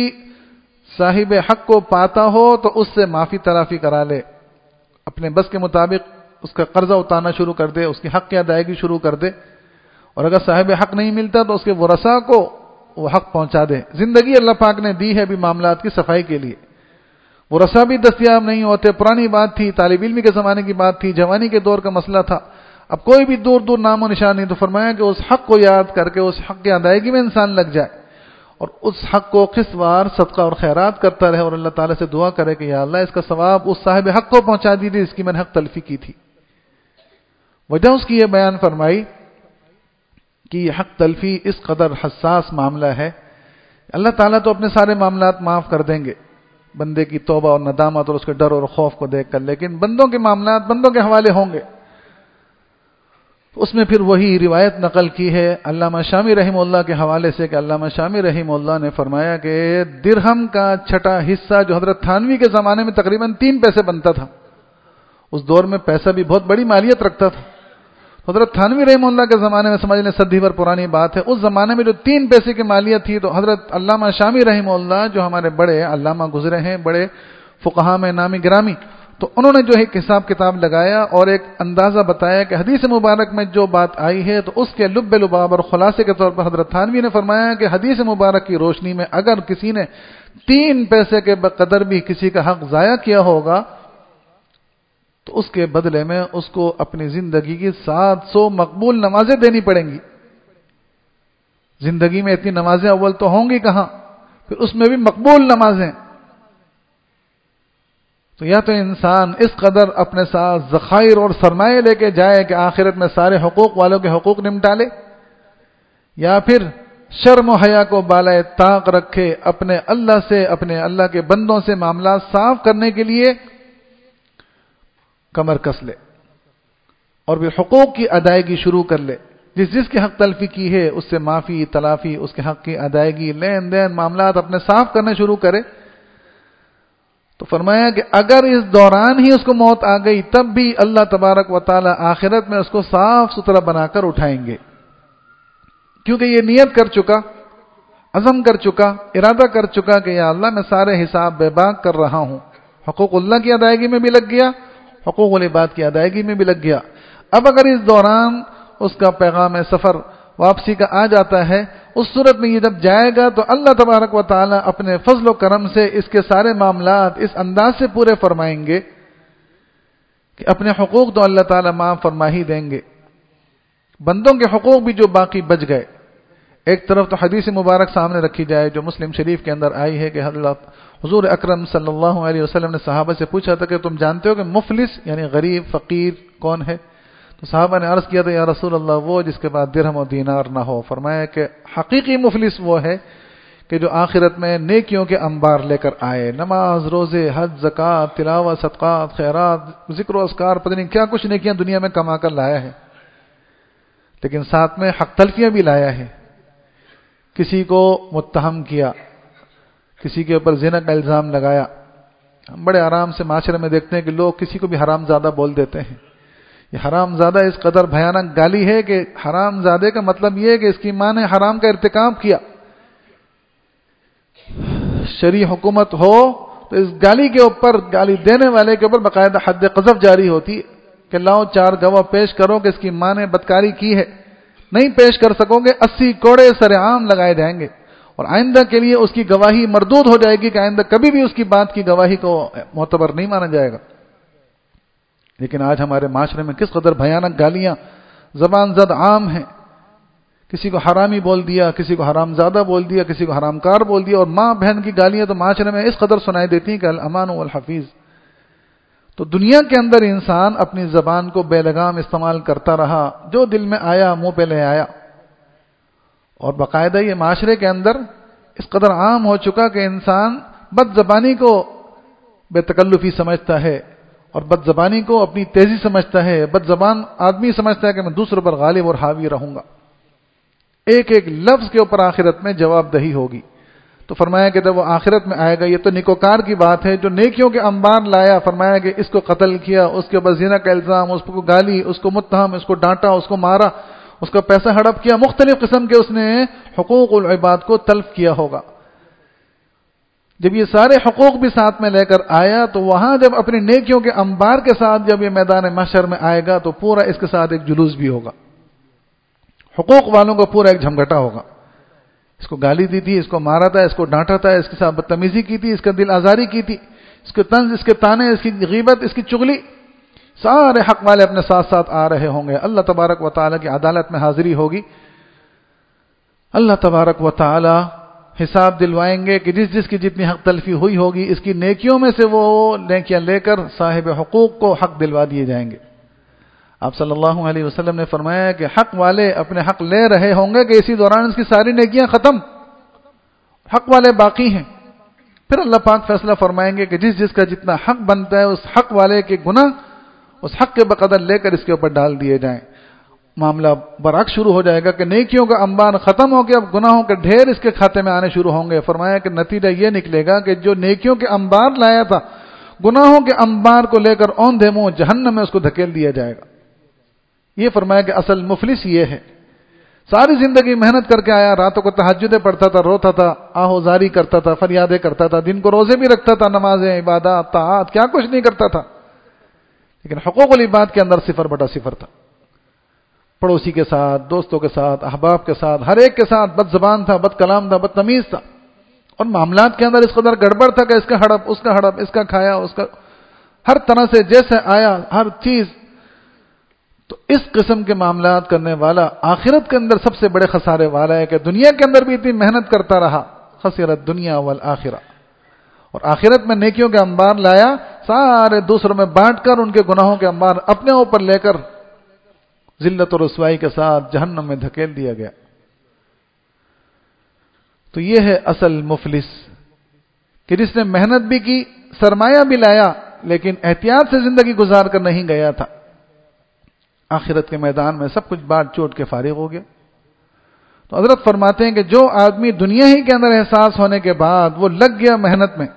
صاحب حق کو پاتا ہو تو اس سے معافی تلافی کرا لے، اپنے بس کے مطابق اس کا قرضہ اتارنا شروع کر دے، اس کی حق کی ادائیگی شروع کر دے، اور اگر صاحب حق نہیں ملتا تو اس کے ورثاء کو وہ حق پہنچا دے۔ زندگی اللہ پاک نے دی ہے بھی معاملات کی صفائی کے لیے، ورثاء بھی دستیاب نہیں ہوتے، پرانی بات تھی، طالب علمی کے زمانے کی بات تھی، جوانی کے دور کا مسئلہ تھا، اب کوئی بھی دور دور نام و نشان نہیں۔ تو فرمایا کہ اس حق کو یاد کر کے اس حق کی ادائیگی میں انسان لگ جائے اور اس حق کو قسط وار صدقہ اور خیرات کرتا رہے، اور اللہ تعالیٰ سے دعا کرے کہ یا اللہ اس کا ثواب اس صاحب حق کو پہنچا دیجیے جس کی میں نے حق تلفی کی تھی۔ وجہ اس کی یہ بیان فرمائی کہ یہ حق تلفی اس قدر حساس معاملہ ہے، اللہ تعالیٰ تو اپنے سارے معاملات معاف کر دیں گے بندے کی توبہ اور ندامت اور اس کے ڈر اور خوف کو دیکھ کر، لیکن بندوں کے معاملات بندوں کے حوالے ہوں گے۔ اس میں پھر وہی روایت نقل کی ہے علامہ شامی رحمہ اللہ کے حوالے سے کہ علامہ شامی رحمہ اللہ نے فرمایا کہ درہم کا چھٹا حصہ جو حضرت تھانوی کے زمانے میں تقریباً 3 پیسے بنتا تھا، اس دور میں پیسہ بھی بہت بڑی مالیت رکھتا تھا، حضرت تھانوی رحمہ اللہ کے زمانے میں سمجھ لیں صدی بھر پرانی بات ہے، اس زمانے میں جو 3 پیسے کی مالیت تھی، تو حضرت علامہ شامی رحمہ اللہ جو ہمارے بڑے علامہ گزرے ہیں، بڑے فقہا میں نامی گرامی، تو انہوں نے جو ایک حساب کتاب لگایا اور ایک اندازہ بتایا کہ حدیث مبارک میں جو بات آئی ہے تو اس کے لب لباب اور خلاصے کے طور پر حضرت تھانوی نے فرمایا کہ حدیث مبارک کی روشنی میں اگر کسی نے 3 پیسے کے بقدر بھی کسی کا حق ضائع کیا ہوگا تو اس کے بدلے میں اس کو اپنی زندگی کی 700 مقبول نمازیں دینی پڑیں گی۔ زندگی میں اتنی نمازیں اول تو ہوں گی کہاں، پھر اس میں بھی مقبول نمازیں، تو یا تو انسان اس قدر اپنے ساتھ ذخائر اور سرمایہ لے کے جائے کہ آخرت میں سارے حقوق والوں کے حقوق نمٹا لے، یا پھر شرم و حیا کو بالائے طاق رکھے، اپنے اللہ سے، اپنے اللہ کے بندوں سے معاملات صاف کرنے کے لیے کمر کس لے اور بھی حقوق کی ادائیگی شروع کر لے۔ جس کی حق تلفی کی ہے اس سے معافی، تلافی، اس کے حق کی ادائیگی، لین دین، معاملات اپنے صاف کرنے شروع کرے۔ تو فرمایا کہ اگر اس دوران ہی اس کو موت آ گئی تب بھی اللہ تبارک و تعالی آخرت میں اس کو صاف ستھرا بنا کر اٹھائیں گے، کیونکہ یہ نیت کر چکا، عزم کر چکا، ارادہ کر چکا کہ یا اللہ میں سارے حساب بے باک کر رہا ہوں۔ حقوق اللہ کی ادائیگی میں بھی لگ گیا، حقوق العباد کی ادائیگی میں بھی لگ گیا۔ اب اگر اس دوران اس کا پیغام سفر واپسی کا آ جاتا ہے، اس صورت میں یہ جب جائے گا تو اللہ تبارک و تعالی اپنے فضل و کرم سے اس کے سارے معاملات اس انداز سے پورے فرمائیں گے کہ اپنے حقوق تو اللہ تعالی معاف فرما ہی دیں گے، بندوں کے حقوق بھی جو باقی بچ گئے۔ ایک طرف تو حدیث مبارک سامنے رکھی جائے جو مسلم شریف کے اندر آئی ہے کہ حضور اکرم صلی اللہ علیہ وسلم نے صحابہ سے پوچھا تھا کہ تم جانتے ہو کہ مفلس یعنی غریب فقیر کون ہے؟ تو صحابہ نے عرض کیا تھا یا رسول اللہ وہ جس کے پاس درہم و دینار نہ ہو۔ فرمایا کہ حقیقی مفلس وہ ہے کہ جو آخرت میں نیکیوں کے انبار لے کر آئے، نماز، روزے، حج، زکوٰۃ، تلاوت، صدقات، خیرات، ذکر و اذکار، پتہ نہیں کیا کچھ نیکیاں دنیا میں کما کر لایا ہے، لیکن ساتھ میں حق تلفیاں بھی لایا ہے، کسی کو متہم کیا، کسی کے اوپر زنا کا الزام لگایا۔ ہم بڑے آرام سے معاشرے میں دیکھتے ہیں کہ لوگ کسی کو بھی حرام زادہ بول دیتے ہیں۔ یہ حرام زادہ اس قدر بھیانک گالی ہے کہ حرام زادے کا مطلب یہ ہے کہ اس کی ماں نے حرام کا ارتکاب کیا۔ شرعی حکومت ہو تو اس گالی کے اوپر، گالی دینے والے کے اوپر باقاعدہ حد قذف جاری ہوتی کہ لاؤ 4 گواہ پیش کرو کہ اس کی ماں نے بدکاری کی ہے۔ نہیں پیش کر سکو گے 80 کوڑے سر عام لگائے جائیں گے اور آئندہ کے لیے اس کی گواہی مردود ہو جائے گی کہ آئندہ کبھی بھی اس کی بات کی گواہی کو معتبر نہیں مانا جائے گا۔ لیکن آج ہمارے معاشرے میں کس قدر بھیانک گالیاں زبان زد عام ہیں۔ کسی کو حرامی بول دیا، کسی کو حرام زادہ بول دیا، کسی کو حرام کار بول دیا، اور ماں بہن کی گالیاں تو معاشرے میں اس قدر سنائی دیتی ہیں کہ الامان والحفیظ۔ تو دنیا کے اندر انسان اپنی زبان کو بے لگام استعمال کرتا رہا، جو دل میں آیا منہ پہ لے آیا، اور باقاعدہ یہ معاشرے کے اندر اس قدر عام ہو چکا کہ انسان بد زبانی کو بے تکلفی سمجھتا ہے اور بد زبانی کو اپنی تیزی سمجھتا ہے۔ بد زبان آدمی سمجھتا ہے کہ میں دوسروں پر غالب اور حاوی رہوں گا، ایک ایک لفظ کے اوپر آخرت میں جواب دہی ہوگی۔ تو فرمایا کہ جب وہ آخرت میں آئے گا، یہ تو نیکوکار کی بات ہے جو نیکیوں کے انبار لایا، فرمایا کہ اس کو قتل کیا، اس کے اوپر زنا کا الزام، اس کو گالی، اس کو متہم، اس کو ڈانٹا، اس کو مارا، اس کا پیسہ ہڑپ کیا، مختلف قسم کے اس نے حقوق العباد کو تلف کیا ہوگا۔ جب یہ سارے حقوق بھی ساتھ میں لے کر آیا تو وہاں جب اپنی نیکیوں کے انبار کے ساتھ جب یہ میدان محشر میں آئے گا تو پورا اس کے ساتھ ایک جلوس بھی ہوگا، حقوق والوں کا پورا ایک جھمگٹا ہوگا۔ اس کو گالی دی تھی، اس کو مارا تھا، اس کو ڈانٹا تھا، اس کے ساتھ بدتمیزی کی تھی، اس کا دل آزاری کی تھی، اس کے طنز، اس کے تانے، اس کی غیبت، اس کی چغلی، سارے حق والے اپنے ساتھ ساتھ آ رہے ہوں گے۔ اللہ تبارک و تعالیٰ کی عدالت میں حاضری ہوگی۔ اللہ تبارک و تعالی حساب دلوائیں گے کہ جس کی جتنی حق تلفی ہوئی ہوگی اس کی نیکیوں میں سے وہ نیکیاں لے کر صاحب حقوق کو حق دلوا دیے جائیں گے۔ آپ صلی اللہ علیہ وسلم نے فرمایا کہ حق والے اپنے حق لے رہے ہوں گے کہ اسی دوران اس کی ساری نیکیاں ختم، حق والے باقی ہیں۔ پھر اللہ پاک فیصلہ فرمائیں گے کہ جس کا جتنا حق بنتا ہے اس حق والے کے گناہ اس حق کے بقدر لے کر اس کے اوپر ڈال دیے جائیں۔ معاملہ برعکس شروع ہو جائے گا کہ نیکیوں کا انبار ختم ہو کے اب گناہوں کے ڈھیر اس کے کھاتے میں آنے شروع ہوں گے۔ فرمایا کہ نتیجہ یہ نکلے گا کہ جو نیکیوں کے انبار لایا تھا، گناہوں کے انبار کو لے کر اوندھے منہ جہنم میں اس کو دھکیل دیا جائے گا۔ یہ فرمایا کہ اصل مفلس یہ ہے، ساری زندگی محنت کر کے آیا، راتوں کو تہجدیں پڑھتا تھا، روتا تھا، آہوزاری کرتا تھا، فریادیں کرتا تھا، دن کو روزے بھی رکھتا تھا، نمازیں، عبادات، طاعات، کیا کچھ نہیں کرتا تھا، لیکن حقوق العباد کے اندر 0/0 تھا۔ پڑوسی کے ساتھ، دوستوں کے ساتھ، احباب کے ساتھ، ہر ایک کے ساتھ بد زبان تھا، بد کلام تھا، بدتمیز تھا، اور معاملات کے اندر اس قدر گڑبڑ تھا کہ اس کا ہڑپ، اس کا ہڑپ، اس کا کھایا، اس کا ہر طرح سے جیسے آیا ہر چیز۔ تو اس قسم کے معاملات کرنے والا آخرت کے اندر سب سے بڑے خسارے والا ہے کہ دنیا کے اندر بھی اتنی محنت کرتا رہا، خسرت دنیا والآخرہ، اور آخرت میں نیکیوں کے انبار لایا، سارے دوسروں میں بانٹ کر ان کے گناہوں کے انبار اپنے اوپر لے کر ذلت و رسوائی کے ساتھ جہنم میں دھکیل دیا گیا۔ تو یہ ہے اصل مفلس، کہ جس نے محنت بھی کی، سرمایہ بھی لایا، لیکن احتیاط سے زندگی گزار کر نہیں گیا تھا، آخرت کے میدان میں سب کچھ بانٹ چوٹ کے فارغ ہو گیا۔ تو حضرت فرماتے ہیں کہ جو آدمی دنیا ہی کے اندر احساس ہونے کے بعد وہ لگ گیا محنت میں،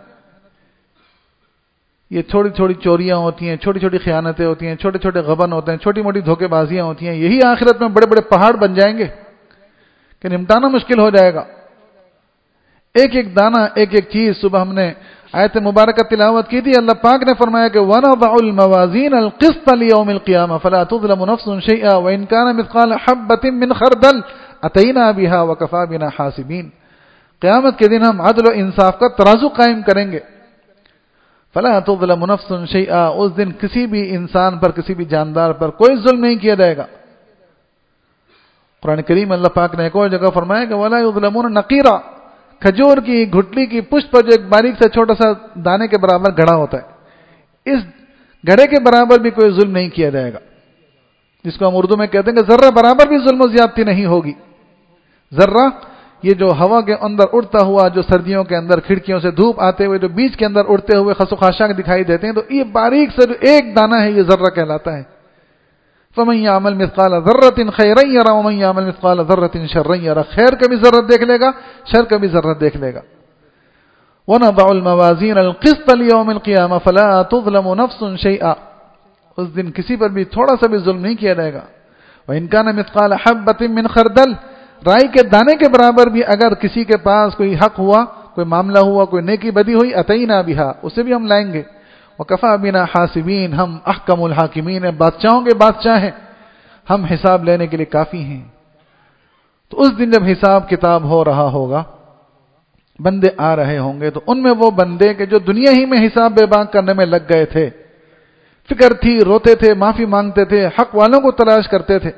یہ چھوٹی چھوٹی چوریاں ہوتی ہیں، چھوٹی چھوٹی خیانتیں ہوتی ہیں، چھوٹے چھوٹے غبن ہوتے ہیں، چھوٹی موٹی دھوکے بازیاں ہوتی ہیں، یہی آخرت میں بڑے بڑے پہاڑ بن جائیں گے کہ نمٹانا مشکل ہو جائے گا۔ ایک ایک دانہ، ایک ایک چیز، صبح ہم نے آیت مبارکہ تلاوت کی تھی، اللہ پاک نے فرمایا کہ وَنَضَعُ الْمَوَازِينَ الْقِسْطَ لِيَوْمِ الْقِيَامَةِ فَلَا تُظْلَمُ نَفْسٌ شَيْئًا وَإِنْ كَانَ مِثْقَالَ حَبَّةٍ مِّنْ خَرْدَلٍ أَتَيْنَا بِهَا وَكَفَىٰ بِنَا حَاسِبِينَ۔ قیامت کے دن ہم عدل و انصاف کا ترازو قائم کریں گے۔ فَلَا تُظْلَمُ نَفْسٌ شَيْئًا، اس دن کسی بھی انسان پر، کسی بھی جاندار پر کوئی ظلم نہیں کیا جائے گا۔ قرآن کریم اللہ پاک نے ایک اور جگہ فرمایا کہ وَلَا يُظْلَمُونَ نَقِيرًا، کھجور کی گھٹلی کی پشت پر جو ایک باریک سے چھوٹا سا دانے کے برابر گڑھا ہوتا ہے، اس گڑھے کے برابر بھی کوئی ظلم نہیں کیا جائے گا، جس کو ہم اردو میں کہتے ہیں کہ ذرہ برابر بھی ظلم و زیادتی نہیں ہوگی۔ ذرہ، یہ جو ہوا کے اندر اڑتا ہوا، جو سردیوں کے اندر کھڑکیوں سے دھوپ آتے ہوئے جو بیچ کے اندر اڑتے ہوئے خس و خاشاک دکھائی دیتے ہیں، تو یہ باریک سے جو ایک دانہ ہے یہ ذرہ کہلاتا ہے۔ فَمَن يَعْمَلْ مِثْقَالَ ذَرَّةٍ خَيْرًا يَرَهُ وَمَن يَعْمَلْ مِثْقَالَ ذَرَّةٍ شَرًّا يَرَهُ، خیر کا بھی ذرہ دیکھ لے گا، شر کا بھی ذرہ دیکھ لے گا۔ وَنَضَعُ الْمَوَازِينَ الْقِسْطَ لِيَوْمِ الْقِيَامَةِ فَلَا تُظْلَمُ نَفْسٌ شَيْئًا، اس دن کسی پر بھی تھوڑا سا بھی ظلم نہیں کیا جائے گا۔ وَإِنْ كَانَ مِثْقَالَ حَبَّةٍ مِّنْ خَرْدَلٍ، رائی کے دانے کے برابر بھی اگر کسی کے پاس کوئی حق ہوا، کوئی معاملہ ہوا، کوئی نیکی بدی ہوئی، أَتَيْنَا بِهَا، اسے بھی ہم لائیں گے۔ وَكَفَىٰ بِنَا حَاسِبِينَ، ہم احکم الحاکمین ہیں، بادشاہوں کے بادشاہ ہیں، ہم حساب لینے کے لیے کافی ہیں۔ تو اس دن جب حساب کتاب ہو رہا ہوگا، بندے آ رہے ہوں گے، تو ان میں وہ بندے کہ جو دنیا ہی میں حساب بے باک کرنے میں لگ گئے تھے، فکر تھی، روتے تھے، معافی مانگتے تھے، حق والوں کو تلاش کرتے تھے،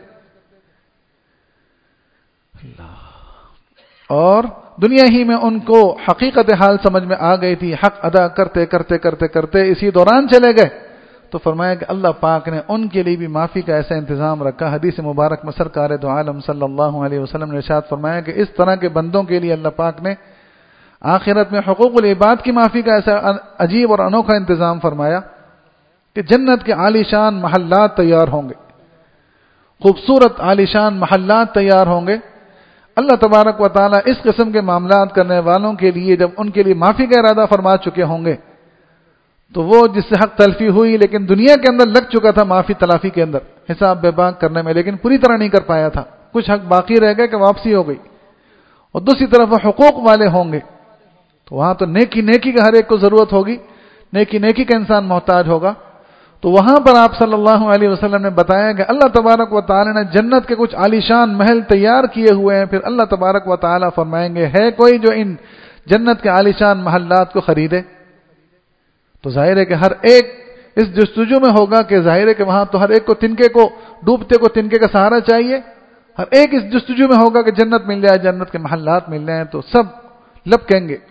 اور دنیا ہی میں ان کو حقیقت حال سمجھ میں آ گئی تھی، حق ادا کرتے کرتے کرتے کرتے اسی دوران چلے گئے، تو فرمایا کہ اللہ پاک نے ان کے لیے بھی معافی کا ایسا انتظام رکھا۔ حدیث مبارک میں سرکار دو عالم صلی اللہ علیہ وسلم نے ارشاد فرمایا کہ اس طرح کے بندوں کے لیے اللہ پاک نے آخرت میں حقوق العباد کی معافی کا ایسا عجیب اور انوکھا انتظام فرمایا کہ جنت کے عالی شان محلات تیار ہوں گے، خوبصورت عالی شان محلات تیار ہوں گے۔ اللہ تبارک و تعالیٰ اس قسم کے معاملات کرنے والوں کے لیے جب ان کے لیے معافی کا ارادہ فرما چکے ہوں گے، تو وہ جس سے حق تلفی ہوئی لیکن دنیا کے اندر لگ چکا تھا معافی تلافی کے اندر، حساب بے باک کرنے میں، لیکن پوری طرح نہیں کر پایا تھا، کچھ حق باقی رہ گئے کہ واپسی ہو گئی، اور دوسری طرف وہ حقوق والے ہوں گے، تو وہاں تو نیکی نیکی کا ہر ایک کو ضرورت ہوگی، نیکی نیکی کا انسان محتاج ہوگا۔ تو وہاں پر آپ صلی اللہ علیہ وسلم نے بتایا کہ اللہ تبارک و تعالی نے جنت کے کچھ عالیشان محل تیار کیے ہوئے ہیں، پھر اللہ تبارک و تعالی فرمائیں گے ہے کوئی جو ان جنت کے عالیشان محلات کو خریدے؟ تو ظاہر ہے کہ ہر ایک اس جستجو میں ہوگا کہ ظاہر ہے کہ وہاں تو ہر ایک کو تنکے کو، ڈوبتے کو تنکے کا سہارا چاہیے، ہر ایک اس جستجو میں ہوگا کہ جنت مل جائے، جنت کے محلات مل جائیں، تو سب لپکیں گے۔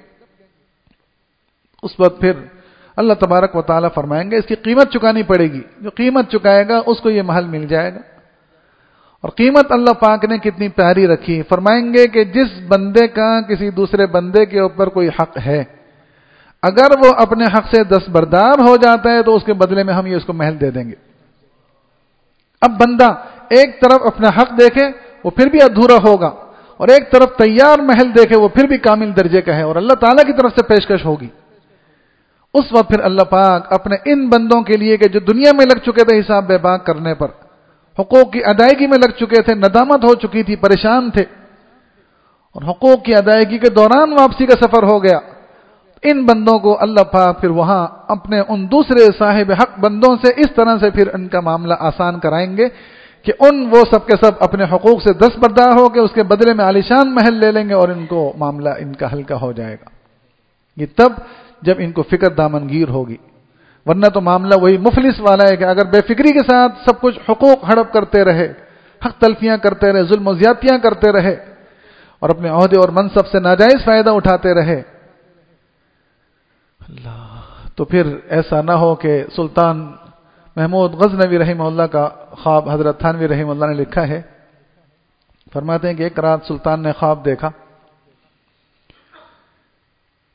اس وقت پھر اللہ تبارک و تعالیٰ فرمائیں گے اس کی قیمت چکانی پڑے گی، جو قیمت چکائے گا اس کو یہ محل مل جائے گا۔ اور قیمت اللہ پاک نے کتنی پیاری رکھی، فرمائیں گے کہ جس بندے کا کسی دوسرے بندے کے اوپر کوئی حق ہے، اگر وہ اپنے حق سے دستبردار ہو جاتا ہے تو اس کے بدلے میں ہم یہ اس کو محل دے دیں گے۔ اب بندہ ایک طرف اپنا حق دیکھے وہ پھر بھی ادھورا ہوگا، اور ایک طرف تیار محل دیکھے وہ پھر بھی کامل درجے کا ہے، اور اللہ تعالیٰ کی طرف سے پیشکش ہوگی۔ اس وقت پھر اللہ پاک اپنے ان بندوں کے لیے کہ جو دنیا میں لگ چکے تھے حساب بے باک کرنے پر، حقوق کی ادائیگی میں لگ چکے تھے، ندامت ہو چکی تھی، پریشان تھے، اور حقوق کی ادائیگی کے دوران واپسی کا سفر ہو گیا، ان بندوں کو اللہ پاک پھر وہاں اپنے ان دوسرے صاحب حق بندوں سے اس طرح سے پھر ان کا معاملہ آسان کرائیں گے کہ وہ سب کے سب اپنے حقوق سے دستبردار ہو کے اس کے بدلے میں عالیشان محل لے لیں گے، اور ان کو معاملہ ان کا ہلکا ہو جائے گا۔ یہ تب جب ان کو فکر دامنگیر ہوگی، ورنہ تو معاملہ وہی مفلس والا ہے کہ اگر بے فکری کے ساتھ سب کچھ حقوق ہڑپ کرتے رہے، حق تلفیاں کرتے رہے، ظلم و زیادتیاں کرتے رہے، اور اپنے عہدے اور منصب سے ناجائز فائدہ اٹھاتے رہے، تو پھر ایسا نہ ہو کہ سلطان محمود غزنوی رحمہ اللہ کا خواب حضرت تھانوی رحمہ اللہ نے لکھا ہے، فرماتے ہیں کہ ایک رات سلطان نے خواب دیکھا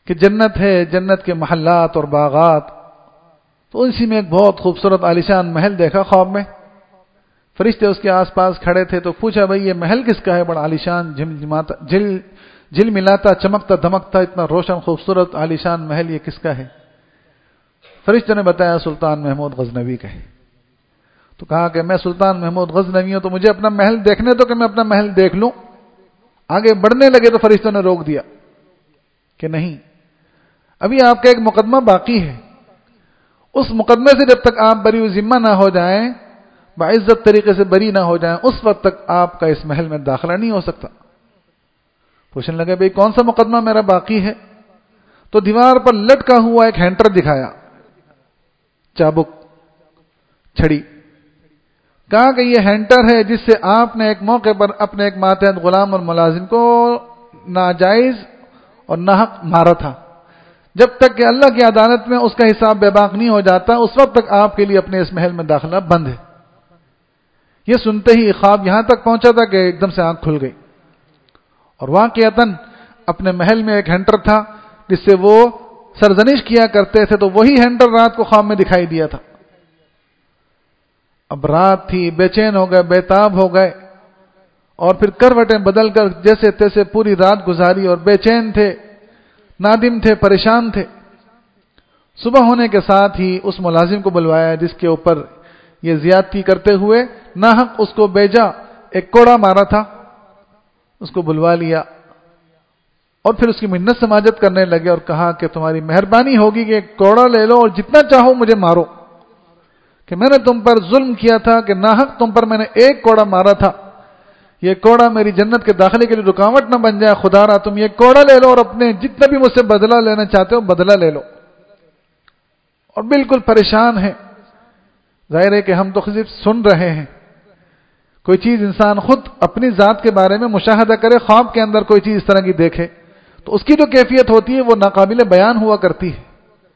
کہ جنت ہے، جنت کے محلات اور باغات، تو اسی میں ایک بہت خوبصورت عالیشان محل دیکھا خواب میں. فرشتے اس کے آس پاس کھڑے تھے تو پوچھا بھائی یہ محل کس کا ہے؟ بڑا عالیشان، جھل ملاتا، چمکتا دھمکتا، اتنا روشن خوبصورت عالیشان محل، یہ کس کا ہے؟ فرشتے نے بتایا سلطان محمود غزنوی کا ہے. تو کہا کہ میں سلطان محمود غزنوی ہوں تو مجھے اپنا محل دیکھنے تو کہ میں اپنا محل دیکھ لوں. آگے بڑھنے لگے تو فرشتوں نے روک دیا کہ نہیں، ابھی آپ کا ایک مقدمہ باقی ہے. اس مقدمے سے جب تک آپ بری و ذمہ نہ ہو جائیں، باعزت طریقے سے بری نہ ہو جائیں، اس وقت تک آپ کا اس محل میں داخلہ نہیں ہو سکتا. پوچھنے لگے بھئی کون سا مقدمہ میرا باقی ہے؟ تو دیوار پر لٹکا ہوا ایک ہینٹر دکھایا، چابک، چھڑی. کہا کہ یہ ہینٹر ہے جس سے آپ نے ایک موقع پر اپنے ایک ماتحت غلام اور ملازم کو ناجائز اور ناحق مارا تھا. جب تک کہ اللہ کی عدالت میں اس کا حساب بے باک نہیں ہو جاتا، اس وقت تک آپ کے لیے اپنے اس محل میں داخلہ بند ہے. یہ سنتے ہی خواب یہاں تک پہنچا تھا کہ ایک دم سے آنکھ کھل گئی، اور واقعتاً اپنے محل میں ایک ہینٹر تھا جس سے وہ سرزنش کیا کرتے تھے، تو وہی ہینٹر رات کو خواب میں دکھائی دیا تھا. اب رات تھی، بے چین ہو گئے، بے تاب ہو گئے، اور پھر کروٹیں بدل کر جیسے تیسے پوری رات گزاری، اور بے چین تھے، نادم تھے، پریشان تھے. صبح ہونے کے ساتھ ہی اس ملازم کو بلوایا جس کے اوپر یہ زیادتی کرتے ہوئے ناحق اس کو بیجا ایک کوڑا مارا تھا. اس کو بلوا لیا اور پھر اس کی منت سماجت کرنے لگے اور کہا کہ تمہاری مہربانی ہوگی کہ ایک کوڑا لے لو اور جتنا چاہو مجھے مارو، کہ میں نے تم پر ظلم کیا تھا، کہ ناحق تم پر میں نے ایک کوڑا مارا تھا. یہ کوڑا میری جنت کے داخلے کے لیے رکاوٹ نہ بن جائے. خدا را تم یہ کوڑا لے لو اور اپنے جتنا بھی مجھ سے بدلہ لینا چاہتے ہو بدلہ لے لو. اور بالکل پریشان ہیں. ظاہر ہے کہ ہم تو صرف سن رہے ہیں. کوئی چیز انسان خود اپنی ذات کے بارے میں مشاہدہ کرے، خواب کے اندر کوئی چیز اس طرح کی دیکھے تو اس کی جو کیفیت ہوتی ہے وہ ناقابل بیان ہوا کرتی ہے.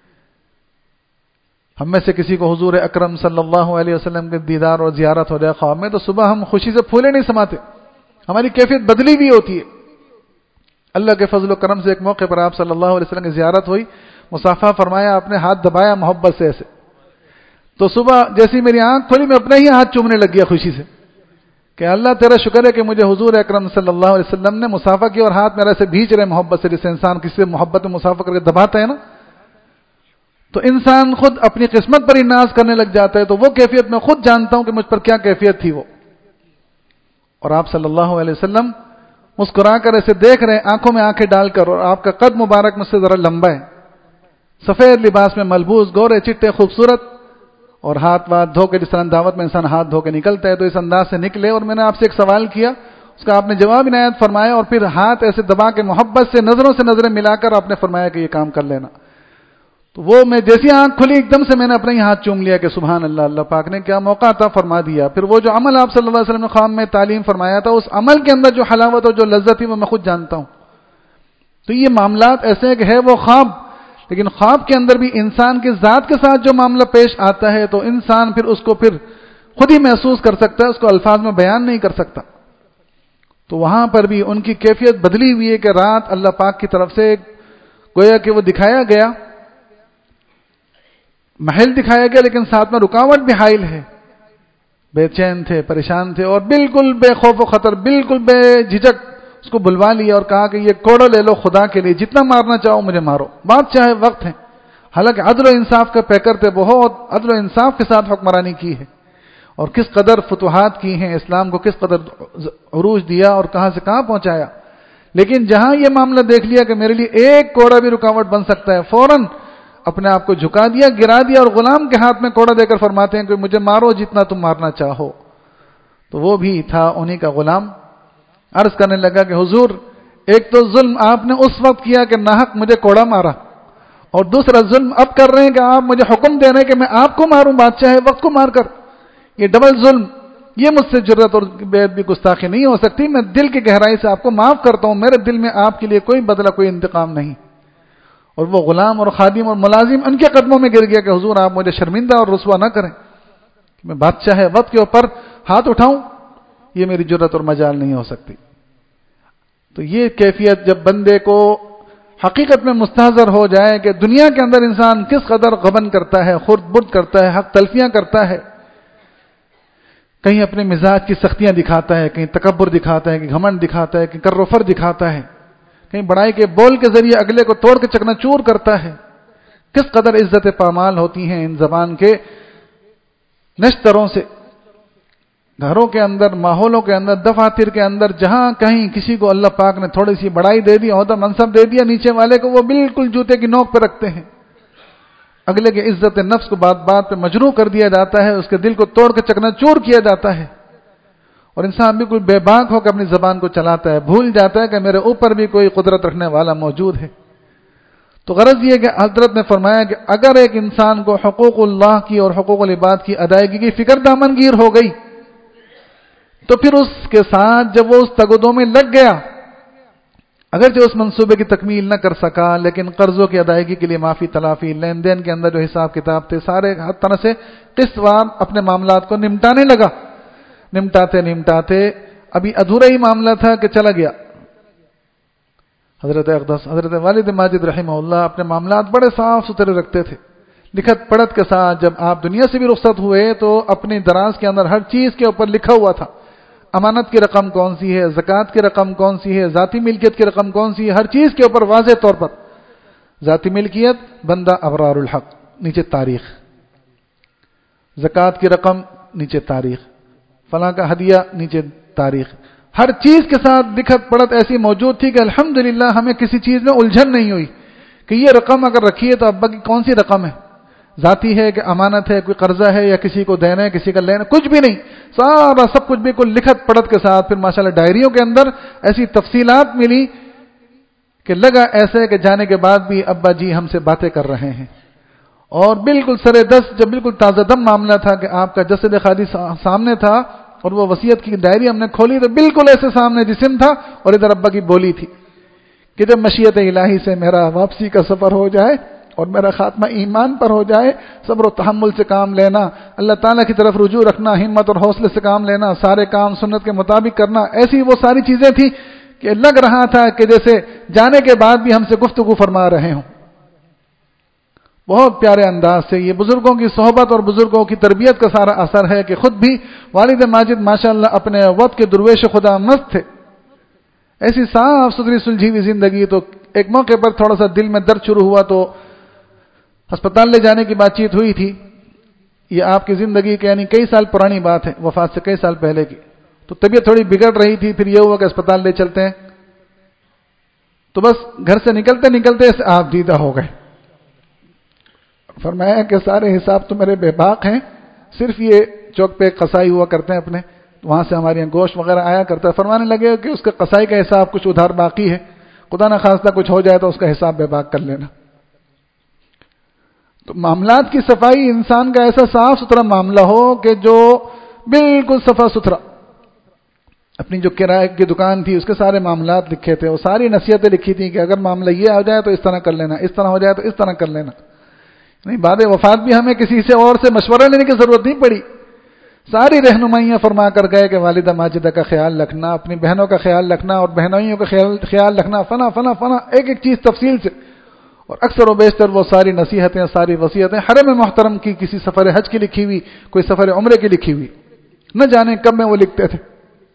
ہم میں سے کسی کو حضور اکرم صلی اللہ علیہ وسلم کے دیدار اور زیارت ہو جائے خواب میں تو صبح ہم خوشی سے پھولے نہیں سماتے، ہماری کیفیت بدلی بھی ہوتی ہے. اللہ کے فضل و کرم سے ایک موقع پر آپ صلی اللہ علیہ وسلم کی زیارت ہوئی، مصافحہ فرمایا، آپ نے ہاتھ دبایا محبت سے ایسے، تو صبح جیسی میری آنکھ کھلی میں اپنے ہی ہاتھ چومنے لگ گیا خوشی سے کہ اللہ تیرا شکر ہے کہ مجھے حضور اکرم صلی اللہ علیہ وسلم نے مصافحہ کی اور ہاتھ میرا سے بھیج رہے محبت سے، جسے انسان کسی سے محبت میں مصافحہ کر کے دباتا ہے نا، تو انسان خود اپنی قسمت پر ہی ناز کرنے لگ جاتا ہے. تو وہ کیفیت میں خود جانتا ہوں کہ مجھ پر کیا کیفیت تھی وہ. اور آپ صلی اللہ علیہ وسلم مسکرا کر ایسے دیکھ رہے ہیں آنکھوں میں آنکھیں ڈال کر، اور آپ کا قد مبارک مجھ سے ذرا لمبا ہے، سفید لباس میں ملبوس، گورے چٹے خوبصورت، اور ہاتھ دھو کے جس طرح دعوت میں انسان ہاتھ دھو کے نکلتا ہے تو اس انداز سے نکلے. اور میں نے آپ سے ایک سوال کیا، اس کا آپ نے جواب عنایت فرمایا، اور پھر ہاتھ ایسے دبا کے محبت سے نظروں سے نظریں ملا کر آپ نے فرمایا کہ یہ کام کر لینا. تو وہ میں جیسی آنکھ کھلی ایک دم سے میں نے اپنے ہی ہاتھ چوم لیا کہ سبحان اللہ، اللہ پاک نے کیا موقع عطا فرما دیا. پھر وہ جو عمل آپ صلی اللہ علیہ وسلم نے خواب میں تعلیم فرمایا تھا، اس عمل کے اندر جو حلاوت اور جو لذت تھی وہ میں خود جانتا ہوں. تو یہ معاملات ایسے ہیں کہ ہے وہ خواب، لیکن خواب کے اندر بھی انسان کی ذات کے ساتھ جو معاملہ پیش آتا ہے تو انسان پھر اس کو پھر خود ہی محسوس کر سکتا ہے، اس کو الفاظ میں بیان نہیں کر سکتا. تو وہاں پر بھی ان کی کیفیت بدلی ہوئی ہے کہ رات اللہ پاک کی طرف سے گویا کہ وہ دکھایا گیا، محل دکھایا گیا، لیکن ساتھ میں رکاوٹ بھی حائل ہے. بے چین تھے، پریشان تھے، اور بالکل بے خوف و خطر، بالکل بے جھجک اس کو بلوا لیا اور کہا کہ یہ کوڑا لے لو، خدا کے لیے جتنا مارنا چاہو مجھے مارو، بات چاہے وقت ہے. حالانکہ عدل و انصاف کا پیکر تھے، بہت عدل و انصاف کے ساتھ حکمرانی کی ہے، اور کس قدر فتوحات کی ہیں، اسلام کو کس قدر عروج دیا اور کہاں سے کہاں پہنچایا. لیکن جہاں یہ معاملہ دیکھ لیا کہ میرے لیے ایک کوڑا بھی رکاوٹ بن سکتا ہے، فوراً اپنے آپ کو جھکا دیا، گرا دیا، اور غلام کے ہاتھ میں کوڑا دے کر فرماتے ہیں کہ مجھے مارو جتنا تم مارنا چاہو. تو وہ بھی تھا انہی کا غلام. عرض کرنے لگا کہ حضور، ایک تو ظلم آپ نے اس وقت کیا کہ ناحق مجھے کوڑا مارا، اور دوسرا ظلم اب کر رہے ہیں کہ آپ مجھے حکم دے رہے ہیں کہ میں آپ کو ماروں بادشاہ وقت کو مار کر. یہ ڈبل ظلم، یہ مجھ سے جرت اور بے ادبی گستاخی نہیں ہو سکتی. میں دل کی گہرائی سے آپ کو معاف کرتا ہوں، میرے دل میں آپ کے لیے کوئی بدلہ، کوئی انتقام نہیں. اور وہ غلام اور خادم اور ملازم ان کے قدموں میں گر گیا کہ حضور آپ مجھے شرمندہ اور رسوا نہ کریں، میں بادشاہ وقت کے اوپر ہاتھ اٹھاؤں، یہ میری جرت اور مجال نہیں ہو سکتی. تو یہ کیفیت جب بندے کو حقیقت میں مستحضر ہو جائے کہ دنیا کے اندر انسان کس قدر غبن کرتا ہے، خرد برد کرتا ہے، حق تلفیاں کرتا ہے، کہیں اپنے مزاج کی سختیاں دکھاتا ہے، کہیں تکبر دکھاتا ہے، کہیں گھمنڈ دکھاتا ہے، کہیں کروفر دکھاتا ہے، کہیں بڑائی کے بول کے ذریعے اگلے کو توڑ کے چکنا چور کرتا ہے. کس قدر عزت پامال ہوتی ہیں ان زبان کے نشتروں سے. گھروں کے اندر، ماحولوں کے اندر، دفاتر کے اندر، جہاں کہیں کسی کو اللہ پاک نے تھوڑی سی بڑائی دے دی، عہدہ منصب دے دیا، نیچے والے کو وہ بالکل جوتے کی نوک پہ رکھتے ہیں. اگلے کے عزت نفس کو بات بات پہ مجروح کر دیا جاتا ہے، اس کے دل کو توڑ کے چکنا چور کیا جاتا ہے، اور انسان بالکل بے باک ہو کر اپنی زبان کو چلاتا ہے، بھول جاتا ہے کہ میرے اوپر بھی کوئی قدرت رکھنے والا موجود ہے. تو غرض یہ کہ حضرت نے فرمایا کہ اگر ایک انسان کو حقوق اللہ کی اور حقوق العباد کی ادائیگی کی فکر دامنگیر ہو گئی تو پھر اس کے ساتھ جب وہ اس تگودوں میں لگ گیا، اگرچہ اس منصوبے کی تکمیل نہ کر سکا، لیکن قرضوں کی ادائیگی کے لیے معافی تلافی، لین دین کے اندر جو حساب کتاب تھے، سارے ہر طرح سے قسط وار اپنے معاملات کو نمٹانے لگا. نمٹاتے ابھی ادھورا ہی معاملہ تھا کہ چلا گیا. حضرت اقدس حضرت والد ماجد رحمہ اللہ اپنے معاملات بڑے صاف ستھرے رکھتے تھے. لکھت پڑھت کے ساتھ جب آپ دنیا سے بھی رخصت ہوئے تو اپنی دراز کے اندر ہر چیز کے اوپر لکھا ہوا تھا، امانت کی رقم کون سی ہے، زکوٰۃ کی رقم کون سی ہے، ذاتی ملکیت کی رقم کون سی ہے، ہر چیز کے اوپر واضح طور پر ذاتی ملکیت بندہ ابرار الحق، نیچے تاریخ، زکوٰۃ کی رقم نیچے تاریخ، فلاں کا ہدیہ نیچے تاریخ، ہر چیز کے ساتھ لکھت پڑھت ایسی موجود تھی کہ الحمدللہ ہمیں کسی چیز میں الجھن نہیں ہوئی کہ یہ رقم اگر رکھی ہے تو ابا کی کون سی رقم ہے، ذاتی ہے کہ امانت ہے، کوئی قرضہ ہے یا کسی کو دینا ہے، کسی کا لینا، کچھ بھی نہیں. سارا سب کچھ بالکل لکھت پڑھت کے ساتھ. پھر ماشاءاللہ ڈائریوں کے اندر ایسی تفصیلات ملی کہ لگا ایسے کہ جانے کے بعد بھی ابا جی ہم سے باتیں کر رہے ہیں. اور بالکل سرے دست جب بالکل تازہ دم معاملہ تھا کہ آپ کا جسد خالی سامنے تھا اور وہ وصیت کی ڈائری ہم نے کھولی تو بالکل ایسے سامنے جسم تھا اور ادھر ابا کی بولی تھی کہ جب مشیت الہی سے میرا واپسی کا سفر ہو جائے اور میرا خاتمہ ایمان پر ہو جائے، صبر و تحمل سے کام لینا، اللہ تعالیٰ کی طرف رجوع رکھنا، ہمت اور حوصلے سے کام لینا، سارے کام سنت کے مطابق کرنا، ایسی وہ ساری چیزیں تھیں کہ لگ رہا تھا کہ جیسے جانے کے بعد بھی ہم سے گفتگو فرما رہے ہوں. بہت پیارے انداز سے یہ بزرگوں کی صحبت اور بزرگوں کی تربیت کا سارا اثر ہے کہ خود بھی والد ماجد ماشاءاللہ اپنے وقت کے درویش خدا مست تھے. ایسی صاف ستھری سلجھی ہوئی زندگی. تو ایک موقع پر تھوڑا سا دل میں درد شروع ہوا تو ہسپتال لے جانے کی بات چیت ہوئی تھی. یہ آپ کی زندگی کے یعنی کئی سال پرانی بات ہے، وفات سے کئی سال پہلے کی. تو طبیعت تھوڑی بگڑ رہی تھی، پھر یہ ہوا کہ اسپتال لے چلتے ہیں. تو بس گھر سے نکلتے نکلتے آپ دیدہ ہو گئے. فرمایا کہ سارے حساب تو میرے بے باک ہیں، صرف یہ چوک پہ قصائی ہوا کرتے ہیں اپنے، وہاں سے ہمارے یہاں گوشت وغیرہ آیا کرتا ہے. فرمانے لگے کہ اس کے قصائی کا حساب کچھ ادھار باقی ہے، خدا نہ خواستہ کچھ ہو جائے تو اس کا حساب بے باک کر لینا. تو معاملات کی صفائی انسان کا ایسا صاف ستھرا معاملہ ہو کہ جو بالکل صفا ستھرا. اپنی جو کرائے کی دکان تھی اس کے سارے معاملات لکھے تھے، وہ ساری نصیحتیں لکھی تھیں کہ اگر معاملہ یہ ہو جائے تو اس طرح کر لینا، اس طرح ہو جائے تو اس طرح کر لینا. نہیں، بعد وفات بھی ہمیں کسی سے اور سے مشورہ لینے کی ضرورت نہیں پڑی. ساری رہنمائیاں فرما کر گئے کہ والدہ ماجدہ کا خیال رکھنا، اپنی بہنوں کا خیال رکھنا اور بہنوئیوں کا خیال رکھنا، فنا فنا فنا ایک ایک چیز تفصیل سے. اور اکثر و بیشتر وہ ساری نصیحتیں، ساری وصیتیں حرم محترم کی، کسی سفر حج کی لکھی ہوئی، کوئی سفر عمرے کی لکھی ہوئی، نہ جانے کب میں وہ لکھتے تھے.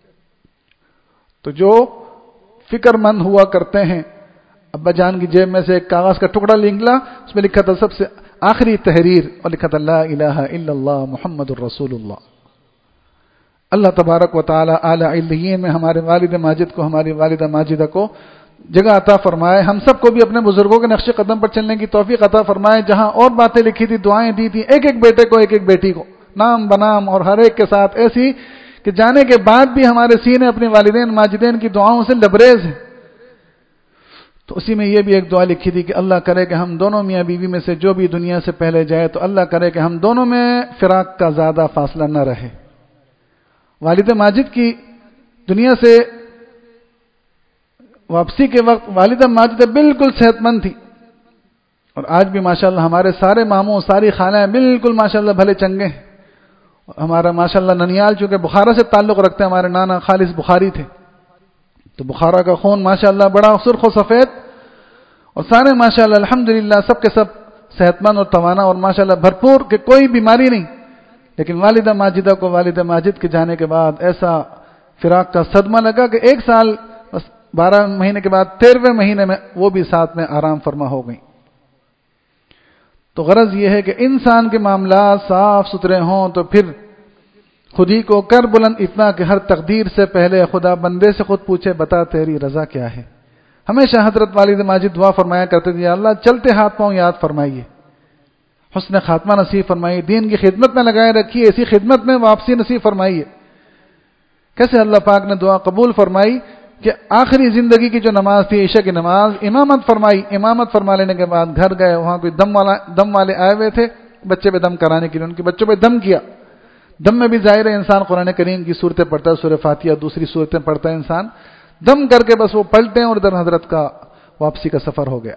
تو جو فکر مند ہوا کرتے ہیں، ابا جان کی جیب میں سے ایک کاغذ کا ٹکڑا نکلا، اس میں لکھا تھا سب سے آخری تحریر، اور لکھا تھا لا الہ الا اللہ محمد الرسول اللہ. اللہ تبارک و تعالی اعلی علیین میں ہمارے والد ماجد کو، ہماری والدہ ماجدہ کو جگہ عطا فرمائے. ہم سب کو بھی اپنے بزرگوں کے نقش قدم پر چلنے کی توفیق عطا فرمائے. جہاں اور باتیں لکھی تھی، دعائیں دی تھی ایک ایک بیٹے کو، ایک ایک بیٹی کو، نام بنام اور ہر ایک کے ساتھ ایسی کہ جانے کے بعد بھی ہمارے سینے اپنے والدین ماجدین کی دعاؤں سے لبریز ہیں. تو اسی میں یہ بھی ایک دعا لکھی تھی کہ اللہ کرے کہ ہم دونوں میاں بیوی میں سے جو بھی دنیا سے پہلے جائے تو اللہ کرے کہ ہم دونوں میں فراق کا زیادہ فاصلہ نہ رہے. والد ماجد کی دنیا سے واپسی کے وقت والدہ ماجدہ بالکل صحت مند تھی، اور آج بھی ماشاءاللہ ہمارے سارے ماموں، ساری خالائیں بالکل ماشاءاللہ بھلے چنگے ہیں. ہمارا ماشاءاللہ ننیال چونکہ بخارا سے تعلق رکھتے ہیں، ہمارے نانا خالص بخاری تھے، تو بخارا کا خون ماشاءاللہ بڑا سرخ و سفید، اور سارے ماشاءاللہ الحمدللہ سب کے سب صحت مند اور توانا اور ماشاءاللہ بھرپور کہ کوئی بیماری نہیں. لیکن والدہ ماجدہ کو والدہ ماجد کے جانے کے بعد ایسا فراق کا صدمہ لگا کہ 1 سال بس 12 مہینے کے بعد 13ویں مہینے میں وہ بھی ساتھ میں آرام فرما ہو گئی. تو غرض یہ ہے کہ انسان کے معاملات صاف ستھرے ہوں تو پھر خود ہی کو کر بلند اتنا کہ ہر تقدیر سے پہلے خدا بندے سے خود پوچھے بتا تیری رضا کیا ہے. ہمیشہ حضرت والد ماجد دعا فرمایا کرتے تھے یا اللہ چلتے ہاتھ پاؤں یاد فرمائیے, حسن خاتمہ نصیب فرمائیے, دین کی خدمت میں لگائے رکھیے, ایسی خدمت میں واپسی نصیب فرمائیے. کیسے اللہ پاک نے دعا قبول فرمائی کہ آخری زندگی کی جو نماز تھی عشاء کی نماز, امامت فرمائی. امامت فرما لینے کے بعد گھر گئے, وہاں کوئی دم والے آئے ہوئے تھے بچے پہ دم کرانے کے لیے, ان کے بچوں پہ دم کیا. دم میں بھی ظاہر ہے انسان قرآن کریم کی صورتیں پڑھتا ہے, سورہ فاتحہ دوسری صورتیں پڑھتا ہے انسان, دم کر کے بس وہ پلٹیں اور ادھر حضرت کا واپسی کا سفر ہو گیا.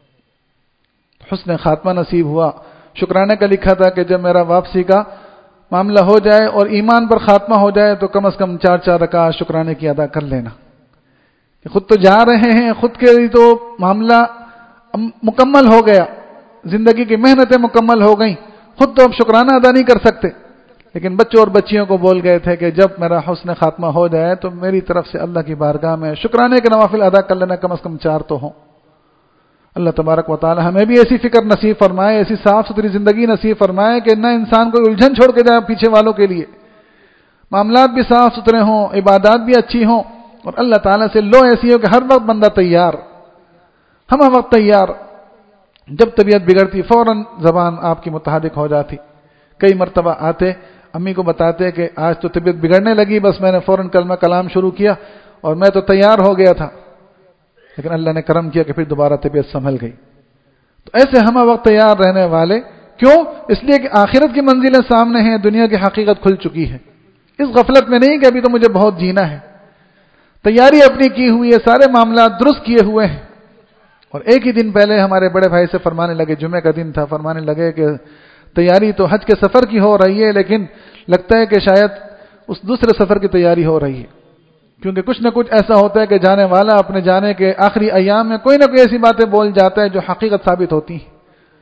حسن خاتمہ نصیب ہوا. شکرانے کا لکھا تھا کہ جب میرا واپسی کا معاملہ ہو جائے اور ایمان پر خاتمہ ہو جائے تو کم از کم 4 رکعت شکرانے کی ادا کر لینا. خود تو جا رہے ہیں, خود کے لیے تو معاملہ مکمل ہو گیا, زندگی کی محنتیں مکمل ہو گئیں, خود تو اب شکرانہ ادا نہیں کر سکتے, لیکن بچوں اور بچیوں کو بول گئے تھے کہ جب میرا حسن خاتمہ ہو جائے تو میری طرف سے اللہ کی بارگاہ میں شکرانے کے نوافل ادا کر لینا, کم از کم 4 تو ہوں. اللہ تبارک و تعالی ہمیں بھی ایسی فکر نصیب فرمائے, ایسی صاف ستھری زندگی نصیب فرمائے کہ نہ انسان کو الجھن چھوڑ کے جائے پیچھے والوں کے لیے, معاملات بھی صاف ستھرے ہوں, عبادات بھی اچھی ہوں, اور اللہ تعالیٰ سے لو ایسی ہو کہ ہر وقت بندہ تیار, ہم وقت تیار. جب طبیعت بگڑتی فوراً زبان آپ کی متحرک ہو جاتی. کئی مرتبہ آتے امی کو بتاتے کہ آج تو طبیعت بگڑنے لگی, بس میں نے فوراً کلمہ کلام شروع کیا اور میں تو تیار ہو گیا تھا, لیکن اللہ نے کرم کیا کہ پھر دوبارہ طبیعت سنبھل گئی. تو ایسے ہم وقت تیار رہنے والے, کیوں؟ اس لیے کہ آخرت کی منزلیں سامنے ہیں, دنیا کی حقیقت کھل چکی ہے. اس غفلت میں نہیں کہ ابھی تو مجھے بہت جینا ہے, تیاری اپنی کی ہوئی ہے, سارے معاملات درست کیے ہوئے ہیں. اور ایک ہی دن پہلے ہمارے بڑے بھائی سے فرمانے لگے, جمعہ کا دن تھا, فرمانے لگے کہ تیاری تو حج کے سفر کی ہو رہی ہے, لیکن لگتا ہے کہ شاید اس دوسرے سفر کی تیاری ہو رہی ہے, کیونکہ کچھ نہ کچھ ایسا ہوتا ہے کہ جانے والا اپنے جانے کے آخری ایام میں کوئی نہ کوئی ایسی باتیں بول جاتا ہے جو حقیقت ثابت ہوتی ہیں.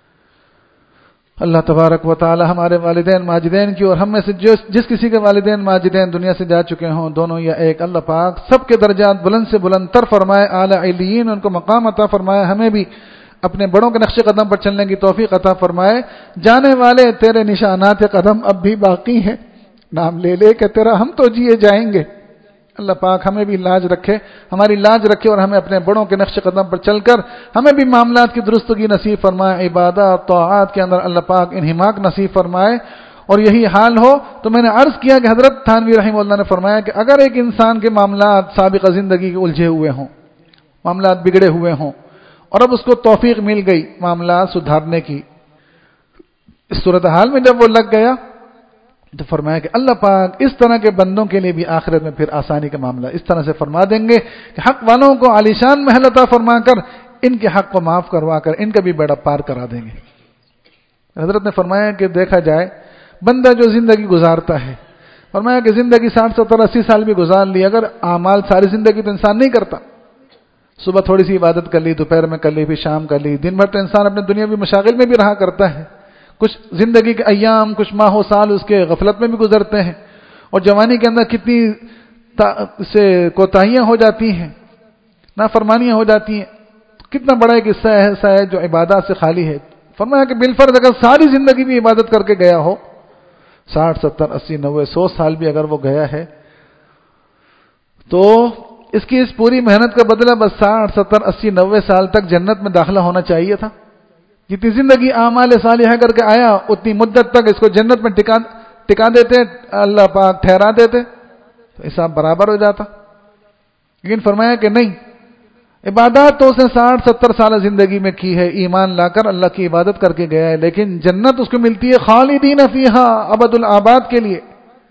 اللہ تبارک و تعالی ہمارے والدین ماجدین کی اور ہم میں سے جس کسی کے والدین ماجدین دنیا سے جا چکے ہوں, دونوں یا ایک, اللہ پاک سب کے درجات بلند سے بلند تر فرمائے, اعلی علیین ان کو مقام عطا فرمائے. ہمیں بھی اپنے بڑوں کے نقش قدم پر چلنے کی توفیق عطا فرمائے. جانے والے تیرے نشانات قدم اب بھی باقی ہیں, نام لے لے کہ تیرا ہم تو جیے جائیں گے. اللہ پاک ہمیں بھی لاج رکھے, ہماری لاج رکھے, اور ہمیں اپنے بڑوں کے نقش قدم پر چل کر ہمیں بھی معاملات کی درستگی نصیب فرمائے, عبادات طاعات کے اندر اللہ پاک انہماک نصیب فرمائے. اور یہی حال ہو تو میں نے عرض کیا کہ حضرت تھانوی رحمہ اللہ نے فرمایا کہ اگر ایک انسان کے معاملات سابقہ زندگی کے الجھے ہوئے ہوں, معاملات بگڑے ہوئے ہوں, اور اب اس کو توفیق مل گئی معاملات سدھارنے کی, اس صورتحال میں جب وہ لگ گیا تو فرمایا کہ اللہ پاک اس طرح کے بندوں کے لیے بھی آخرت میں پھر آسانی کا معاملہ اس طرح سے فرما دیں گے کہ حق والوں کو عالیشان محل عطا فرما کر ان کے حق کو معاف کروا کر ان کا بھی بیڑا پار کرا دیں گے. حضرت نے فرمایا کہ دیکھا جائے بندہ جو زندگی گزارتا ہے, فرمایا کہ زندگی 60 70 80 سال بھی گزار لی, اگر اعمال ساری زندگی تو انسان نہیں کرتا. صبح تھوڑی سی عبادت کر لی, دوپہر میں کر لی, پھر شام کر لی, دن بھر تو انسان اپنے دنیاوی مشاغل میں بھی رہا کرتا ہے. کچھ زندگی کے ایام, کچھ ماہ و سال اس کے غفلت میں بھی گزرتے ہیں, اور جوانی کے اندر کتنی سے کوتاہیاں ہو جاتی ہیں, نافرمانیاں ہو جاتی ہیں. کتنا بڑا ایک حصہ ایسا ہے جو عبادات سے خالی ہے. فرمایا کہ بالفرض اگر ساری زندگی بھی عبادت کر کے گیا ہو, 60 70 80 90 100 سال بھی اگر وہ گیا ہے, تو اس کی اس پوری محنت کا بدلہ بس 60 70 80 90 سال تک جنت میں داخلہ ہونا چاہیے تھا. جتنی زندگی اعمال صالحہ کر کے آیا اتنی مدت تک اس کو جنت میں ٹکا دیتے, اللہ پاک ٹھہرا دیتے, تو حساب برابر ہو جاتا. لیکن فرمایا کہ نہیں, عبادات تو اس نے 60 70 سال زندگی میں کی ہے, ایمان لا کر اللہ کی عبادت کر کے گیا ہے, لیکن جنت اس کو ملتی ہے خالدین فیہا ابد الآباد کے لیے.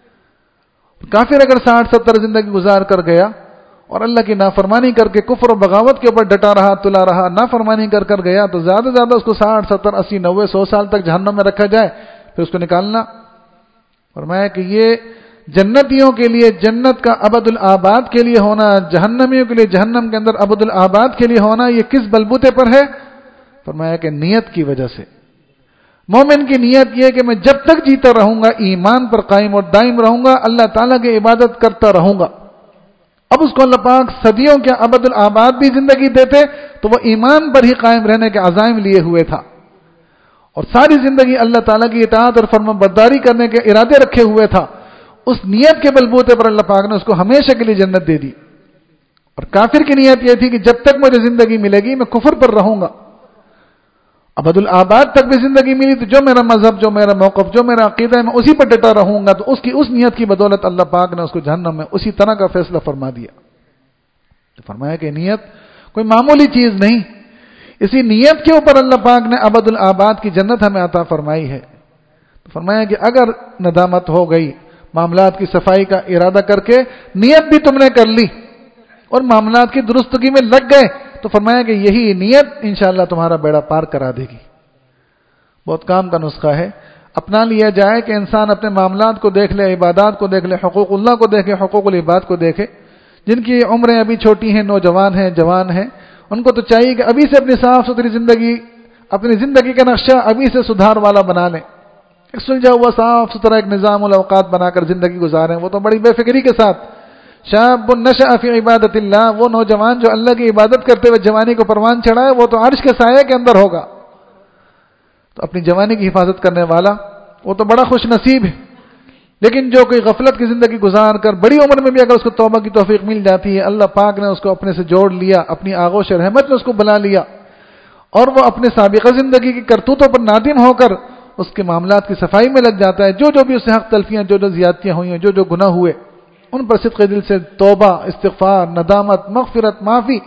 کافر اگر 60 70 زندگی گزار کر گیا اور اللہ کی نافرمانی کر کے کفر و بغاوت کے اوپر ڈٹا رہا, تلا رہا, نافرمانی کر گیا, تو زیادہ زیادہ اس کو 60 70 80 90 100 سال تک جہنم میں رکھا جائے, پھر اس کو نکالنا. فرمایا کہ یہ جنتیوں کے لیے جنت کا ابد الآباد کے لیے ہونا، جہنمیوں کے لیے جہنم کے اندر ابد الآباد کے لیے ہونا، یہ کس بلبوتے پر ہے؟ فرمایا کہ نیت کی وجہ سے۔ مومن کی نیت یہ ہے کہ میں جب تک جیتا رہوں گا ایمان پر قائم اور دائم رہوں گا، اللہ تعالیٰ کی عبادت کرتا رہوں گا۔ اب اس کو اللہ پاک صدیوں کے ابد الآباد بھی زندگی دیتے تو وہ ایمان پر ہی قائم رہنے کے عزائم لیے ہوئے تھا، اور ساری زندگی اللہ تعالیٰ کی اطاعت اور فرما برداری کرنے کے ارادے رکھے ہوئے تھا، اس نیت کے بلبوتے پر اللہ پاک نے اس کو ہمیشہ کے لیے جنت دے دی۔ اور کافر کی نیت یہ تھی کہ جب تک مجھے زندگی ملے گی میں کفر پر رہوں گا، ابد الآباد تک بھی زندگی ملی تو جو میرا مذہب، جو میرا موقف، جو میرا عقیدہ ہے میں اسی پر ڈٹا رہوں گا، تو اس کی اس نیت کی بدولت اللہ پاک نے اس کو جہنم میں اسی طرح کا فیصلہ فرما دیا۔ تو فرمایا کہ نیت کوئی معمولی چیز نہیں، اسی نیت کے اوپر اللہ پاک نے ابد الآباد کی جنت ہمیں عطا فرمائی ہے۔ تو فرمایا کہ اگر ندامت ہو گئی، معاملات کی صفائی کا ارادہ کر کے نیت بھی تم نے کر لی اور معاملات کی درستگی میں لگ گئے، تو فرمایا کہ یہی نیت انشاءاللہ تمہارا بیڑا پار کرا دے گی۔ بہت کام کا نسخہ ہے، اپنا لیا جائے کہ انسان اپنے معاملات کو دیکھ لے، عبادات کو دیکھ لے، حقوق اللہ کو دیکھے، حقوق العباد کو دیکھے۔ جن کی عمریں ابھی چھوٹی ہیں، نوجوان ہیں، جوان ہیں، ان کو تو چاہیے کہ ابھی سے اپنی صاف ستھری زندگی، اپنی زندگی کا نقشہ ابھی سے سدھار والا بنا لیں، ایک سلجھا ہوا صاف ستھرا ایک نظام الاوقات بنا کر زندگی گزاریں۔ وہ تو بڑی بے فکری کے ساتھ، شاب نشأ فی عبادت اللہ، وہ نوجوان جو اللہ کی عبادت کرتے ہوئے جوانی کو پروان چڑھائے، وہ تو عرش کے سائے کے اندر ہوگا۔ تو اپنی جوانی کی حفاظت کرنے والا وہ تو بڑا خوش نصیب ہے، لیکن جو کوئی غفلت کی زندگی گزار کر بڑی عمر میں بھی اگر اس کو توبہ کی توفیق مل جاتی ہے، اللہ پاک نے اس کو اپنے سے جوڑ لیا، اپنی آغوش رحمت میں اس کو بلا لیا، اور وہ اپنے سابقہ زندگی کی کرتوتوں پر نادم ہو کر اس کے معاملات کی صفائی میں لگ جاتا ہے۔ جو بھی اس سے حق تلفیاں، جو زیادتیاں ہوئی ہیں، جو گناہ ہوئے، ان پر صدق دل سے توبہ، استغفار، ندامت، مغفرت، معافی۔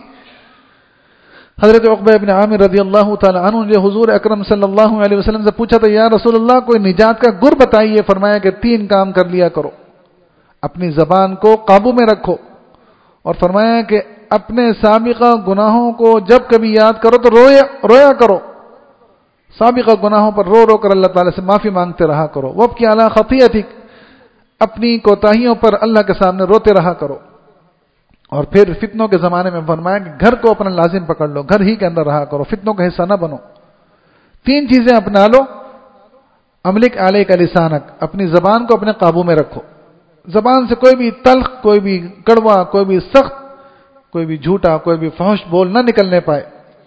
حضرت عقبہ ابن عامر رضی اللہ تعالی عنہ نے حضور اکرم صلی اللہ علیہ وسلم سے پوچھا تھا، یا رسول اللہ کوئی نجات کا گر بتائیے۔ فرمایا کہ 3 کام کر لیا کرو، اپنی زبان کو قابو میں رکھو، اور فرمایا کہ اپنے سابقہ گناہوں کو جب کبھی یاد کرو تو رویا کرو، سابقہ گناہوں پر رو کر اللہ تعالی سے معافی مانگتے رہا کرو۔ وابکی علی خطیئتک، اپنی کوتاہیوں پر اللہ کے سامنے روتے رہا کرو۔ اور پھر فتنوں کے زمانے میں فرمایا کہ گھر کو اپنا لازم پکڑ لو، گھر ہی کے اندر رہا کرو، فتنوں کا حصہ نہ بنو۔ 3 چیزیں اپنا لو۔ املک علیک لسانک، اپنی زبان کو اپنے قابو میں رکھو، زبان سے کوئی بھی تلخ، کوئی بھی کڑوا، کوئی بھی سخت، کوئی بھی جھوٹا، کوئی بھی فحش بول نہ نکلنے پائے۔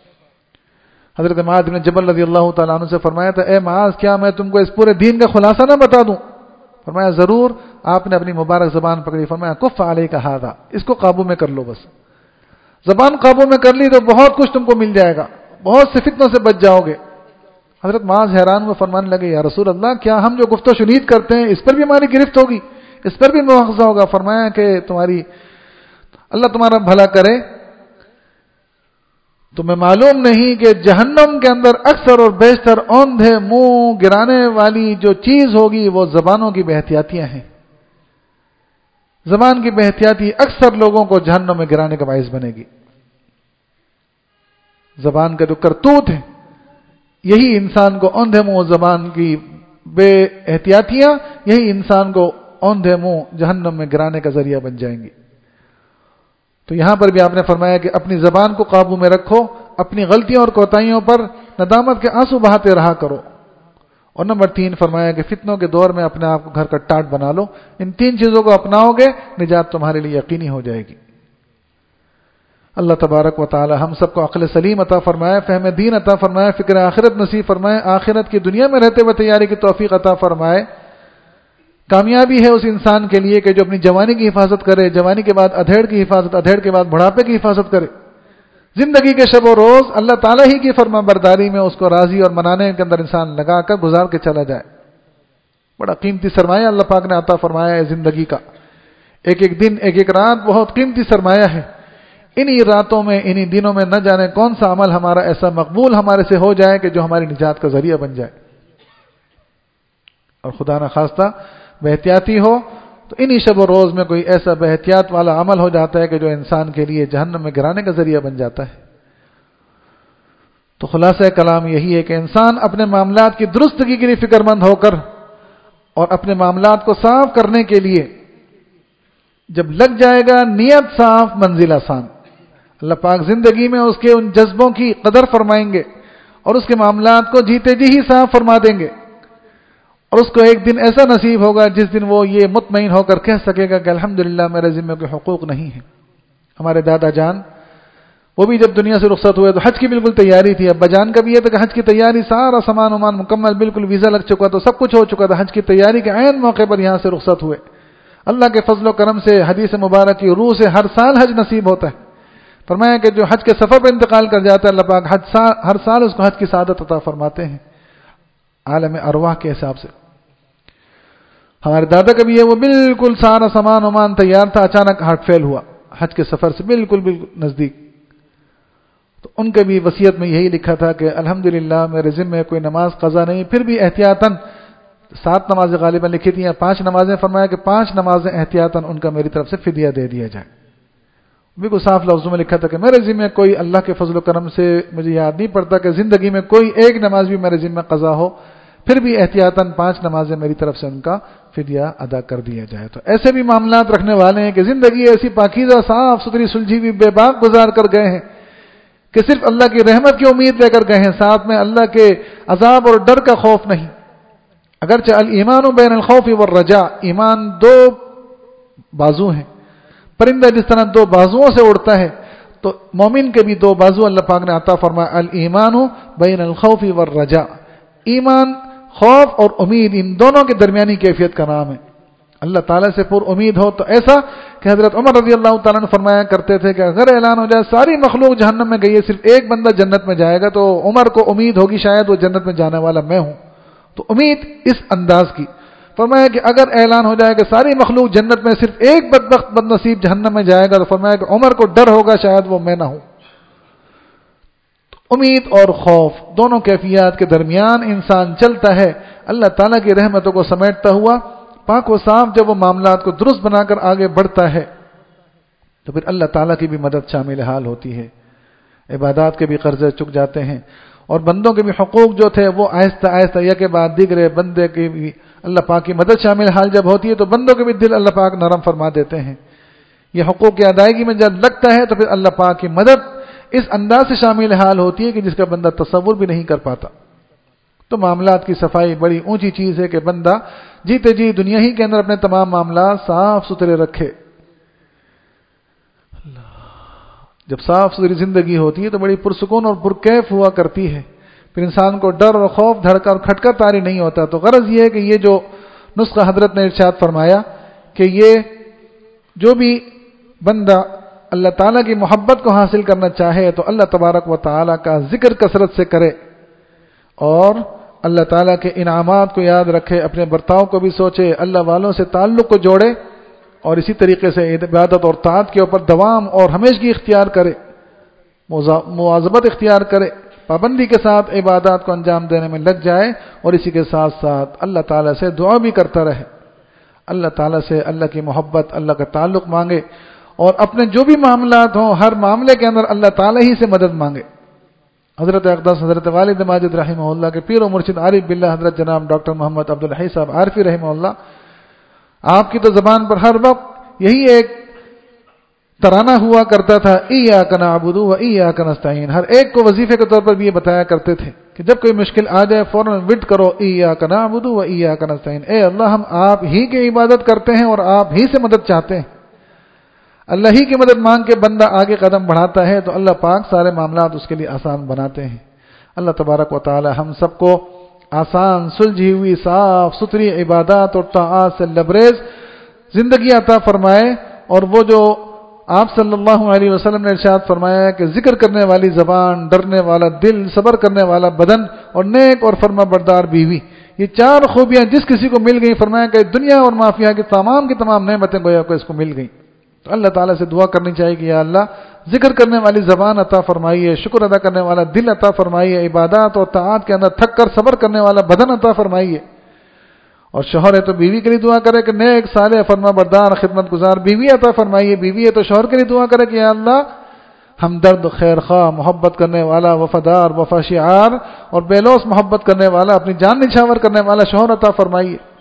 حضرت معاذ بن جبل رضی اللہ تعالیٰ عنہ سے فرمایا تھا، اے معاذ کیا میں تم کو اس پورے دین کا خلاصہ نہ بتا دوں؟ فرمایا ضرور۔ آپ نے اپنی مبارک زبان پکڑی، فرمایا کف علیک ھذا، اس کو قابو میں کر لو، بس زبان قابو میں کر لی تو بہت کچھ تم کو مل جائے گا، بہت سے فتنوں سے بچ جاؤ گے۔ حضرت معاذ حیران ہوئے، فرمانے لگے یا رسول اللہ کیا ہم جو گفت و شنید کرتے ہیں اس پر بھی ہماری گرفت ہوگی، اس پر بھی مواخذہ ہوگا؟ فرمایا کہ اللہ تمہارا بھلا کرے، تمہیں معلوم نہیں کہ جہنم کے اندر اکثر اور بیشتر اوندھے منہ گرانے والی جو چیز ہوگی وہ زبانوں کی بے احتیاطیاں ہیں۔ زبان کی بے احتیاطی اکثر لوگوں کو جہنم میں گرانے کا باعث بنے گی۔ زبان کا جو کرتوت ہے یہی انسان کو اوندھے منہ، زبان کی بے احتیاطیاں یہی انسان کو اوندھے منہ جہنم میں گرانے کا ذریعہ بن جائیں گی۔ تو یہاں پر بھی آپ نے فرمایا کہ اپنی زبان کو قابو میں رکھو، اپنی غلطیوں اور کوتاہیوں پر ندامت کے آنسو بہاتے رہا کرو، اور نمبر 3 فرمایا کہ فتنوں کے دور میں اپنے آپ کو گھر کا ٹاٹ بنا لو۔ ان 3 چیزوں کو اپناؤ گے، نجات تمہارے لیے یقینی ہو جائے گی۔ اللہ تبارک و تعالی ہم سب کو عقل سلیم عطا فرمائے، فہم دین عطا فرمائے، فکر آخرت نصیب فرمائے، آخرت کی دنیا میں رہتے ہوئے تیاری کی توفیق عطا فرمائے۔ کامیابی ہے اس انسان کے لیے کہ جو اپنی جوانی کی حفاظت کرے، جوانی کے بعد ادھیڑ کی حفاظت، ادھیڑ کے بعد بڑھاپے کی حفاظت کرے، زندگی کے شب و روز اللہ تعالیٰ ہی کی فرما برداری میں اس کو راضی اور منانے کے اندر انسان لگا کر گزار کے چلا جائے۔ بڑا قیمتی سرمایہ اللہ پاک نے عطا فرمایا ہے زندگی کا، ایک ایک دن، ایک ایک رات بہت قیمتی سرمایہ ہے۔ انہی راتوں میں، انہی دنوں میں نہ جانے کون سا عمل ہمارا ایسا مقبول ہمارے سے ہو جائے کہ جو ہماری نجات کا ذریعہ بن جائے، اور خدا نہ خواستہ بے احتیاطی ہو تو انہی شب و روز میں کوئی ایسا بے احتیاط والا عمل ہو جاتا ہے کہ جو انسان کے لیے جہنم میں گرانے کا ذریعہ بن جاتا ہے۔ تو خلاصہ کلام یہی ہے کہ انسان اپنے معاملات کی درستگی کے لیے فکر مند ہو کر اور اپنے معاملات کو صاف کرنے کے لیے جب لگ جائے گا نیت صاف منزل آسان. اللہ پاک زندگی میں اس کے ان جذبوں کی قدر فرمائیں گے اور اس کے معاملات کو جیتے جی ہی صاف فرما دیں گے. اور اس کو ایک دن ایسا نصیب ہوگا جس دن وہ یہ مطمئن ہو کر کہہ سکے گا کہ الحمدللہ میرے ذمہ کوئی حقوق نہیں ہے. ہمارے دادا جان وہ بھی جب دنیا سے رخصت ہوئے تو حج کی بالکل تیاری تھی. ابا جان کا بھی یہ تھا کہ حج کی تیاری سارا سامان ومان مکمل, بالکل ویزا لگ چکا تو سب کچھ ہو چکا تھا. حج کی تیاری کے عین موقع پر یہاں سے رخصت ہوئے. اللہ کے فضل و کرم سے حدیث مبارک کی روح سے ہر سال حج نصیب ہوتا ہے. فرمایا کہ جو حج کے سفر پر انتقال کر جاتا ہے اللہ پاک ہر سال اس کو حج کی سعادت عطا فرماتے ہیں عالم ارواح کے حساب سے. ہمارے دادا کا بھی ہے, وہ بالکل سارا سامان ومان تیار تھا, اچانک ہارٹ فیل ہوا حج کے سفر سے بالکل نزدیک. تو ان کے بھی وصیت میں یہی لکھا تھا کہ الحمدللہ میرے ذمہ کوئی نماز قضا نہیں, پھر بھی احتیاطاً 7 نمازیں غالباً لکھی تھیں یا 5 نمازیں, فرمایا کہ 5 نمازیں احتیاطاً ان کا میری طرف سے فدیہ دے دیا جائے. بالکل صاف لفظوں میں لکھا تھا کہ میرے ذمہ کوئی اللہ کے فضل و کرم سے مجھے یاد نہیں پڑتا کہ زندگی میں کوئی ایک نماز بھی میرے ذمہ قضا ہو, پھر بھی احتیاطاً 5 نمازیں میری طرف سے ان کا فدیہ ادا کر دیا جائے. تو ایسے بھی معاملات رکھنے والے ہیں کہ زندگی ایسی پاکیزہ صاف ستھری سلجھی ہوئی بے باک گزار کر گئے ہیں کہ صرف اللہ کی رحمت کی امید لے کر گئے ہیں, ساتھ میں اللہ کے عذاب اور ڈر کا خوف نہیں. اگرچہ الایمان بین الخوف والرجاء, ایمان 2 بازو ہیں. پرندہ جس طرح 2 بازوؤں سے اڑتا ہے تو مومن کے بھی 2 بازو اللہ پاک نے عطا فرمایا. الایمان بین الخوف والرجاء, ایمان خوف اور امید ان دونوں کے درمیانی کیفیت کا نام ہے. اللہ تعالیٰ سے پر امید ہو تو ایسا کہ حضرت عمر رضی اللہ تعالیٰ نے فرمایا کرتے تھے کہ اگر اعلان ہو جائے ساری مخلوق جہنم میں گئی ہے, صرف ایک بندہ جنت میں جائے گا, تو عمر کو امید ہوگی شاید وہ جنت میں جانے والا میں ہوں. تو امید اس انداز کی. فرمایا کہ اگر اعلان ہو جائے کہ ساری مخلوق جنت میں صرف ایک بدبخت بد نصیب جہنم میں جائے گا, تو فرمایا کہ عمر کو ڈر ہوگا شاید وہ میں نہ ہوں. امید اور خوف دونوں کیفیات کے درمیان انسان چلتا ہے, اللہ تعالیٰ کی رحمتوں کو سمیٹتا ہوا پاک و صاف. جب وہ معاملات کو درست بنا کر آگے بڑھتا ہے تو پھر اللہ تعالیٰ کی بھی مدد شامل حال ہوتی ہے. عبادات کے بھی قرضے چک جاتے ہیں اور بندوں کے بھی حقوق جو تھے وہ آہستہ آہستہ یک کے بعد دیگرے بندے کی بھی اللہ پاک کی مدد شامل حال جب ہوتی ہے تو بندوں کے بھی دل اللہ پاک نرم فرما دیتے ہیں. یہ حقوق کی ادائیگی میں جب لگتا ہے تو پھر اللہ پاک کی مدد اس انداز سے شامل حال ہوتی ہے کہ جس کا بندہ تصور بھی نہیں کر پاتا. تو معاملات کی صفائی بڑی اونچی چیز ہے کہ بندہ جیتے جی دنیا ہی کے اندر اپنے تمام معاملات صاف ستھرے رکھے. جب صاف ستھری زندگی ہوتی ہے تو بڑی پرسکون اور پرکیف ہوا کرتی ہے. پھر انسان کو ڈر اور خوف دھڑکا اور کھٹکا طاری نہیں ہوتا. تو غرض یہ ہے کہ یہ جو نسخہ حضرت نے ارشاد فرمایا کہ یہ جو بھی بندہ اللہ تعالیٰ کی محبت کو حاصل کرنا چاہے تو اللہ تبارک و تعالیٰ کا ذکر کثرت سے کرے اور اللہ تعالیٰ کے انعامات کو یاد رکھے, اپنے برتاؤ کو بھی سوچے, اللہ والوں سے تعلق کو جوڑے اور اسی طریقے سے عبادت اور طاعت کے اوپر دوام اور ہمیشگی اختیار کرے, مواظبت اختیار کرے, پابندی کے ساتھ عبادات کو انجام دینے میں لگ جائے اور اسی کے ساتھ ساتھ اللہ تعالیٰ سے دعا بھی کرتا رہے. اللہ تعالیٰ سے اللہ کی محبت, اللہ کا تعلق مانگے اور اپنے جو بھی معاملات ہوں ہر معاملے کے اندر اللہ تعالیٰ ہی سے مدد مانگے. حضرت اقدس حضرت والد ماجد رحمہ اللہ کے پیر و مرشد عارف باللہ حضرت جناب ڈاکٹر محمد عبدالحی صاحب عارفی رحمہ اللہ, آپ کی تو زبان پر ہر وقت یہی ایک ترانہ ہوا کرتا تھا, ایاک نعبد و ایاک نستعین. ہر ایک کو وظیفے کے طور پر بھی یہ بتایا کرتے تھے کہ جب کوئی مشکل آ جائے فوراً وٹ کرو, ایاک نعبد و ایاک نستعین, اے اللہ ہم آپ ہی کی عبادت کرتے ہیں اور آپ ہی سے مدد چاہتے ہیں. اللہ ہی کی مدد مانگ کے بندہ آگے قدم بڑھاتا ہے تو اللہ پاک سارے معاملات اس کے لیے آسان بناتے ہیں. اللہ تبارک و تعالی ہم سب کو آسان سلجھی ہوئی صاف ستھری عبادات اور طاعات سے لبریز زندگی عطا فرمائے. اور وہ جو آپ صلی اللہ علیہ وسلم نے ارشاد فرمایا ہے کہ ذکر کرنے والی زبان, ڈرنے والا دل, صبر کرنے والا بدن اور نیک اور فرما بردار بیوی, یہ 4 خوبیاں جس کسی کو مل گئیں فرمایا کہ دنیا اور مافیا کی تمام نعمتیں گویا کو اس کو مل گئیں. تو اللہ تعالیٰ سے دعا کرنی چاہیے کہ یا اللہ ذکر کرنے والی زبان عطا فرمائیے, شکر ادا کرنے والا دل عطا فرمائیے, عبادات اور طاعات کے اندر تھک کر صبر کرنے والا بدن عطا فرمائیے. اور شوہر ہے تو بیوی کے لیے دعا کرے کہ نیک صالح فرما بردار خدمت گزار بیوی عطا فرمائیے. بیوی ہے تو شوہر کے لیے دعا کرے کہ یا اللہ ہمدرد, خیر خواہ, محبت کرنے والا, وفادار, وفا شعار اور بے لوث محبت کرنے والا, اپنی جان نچھاور کرنے والا شوہر عطا فرمائیے.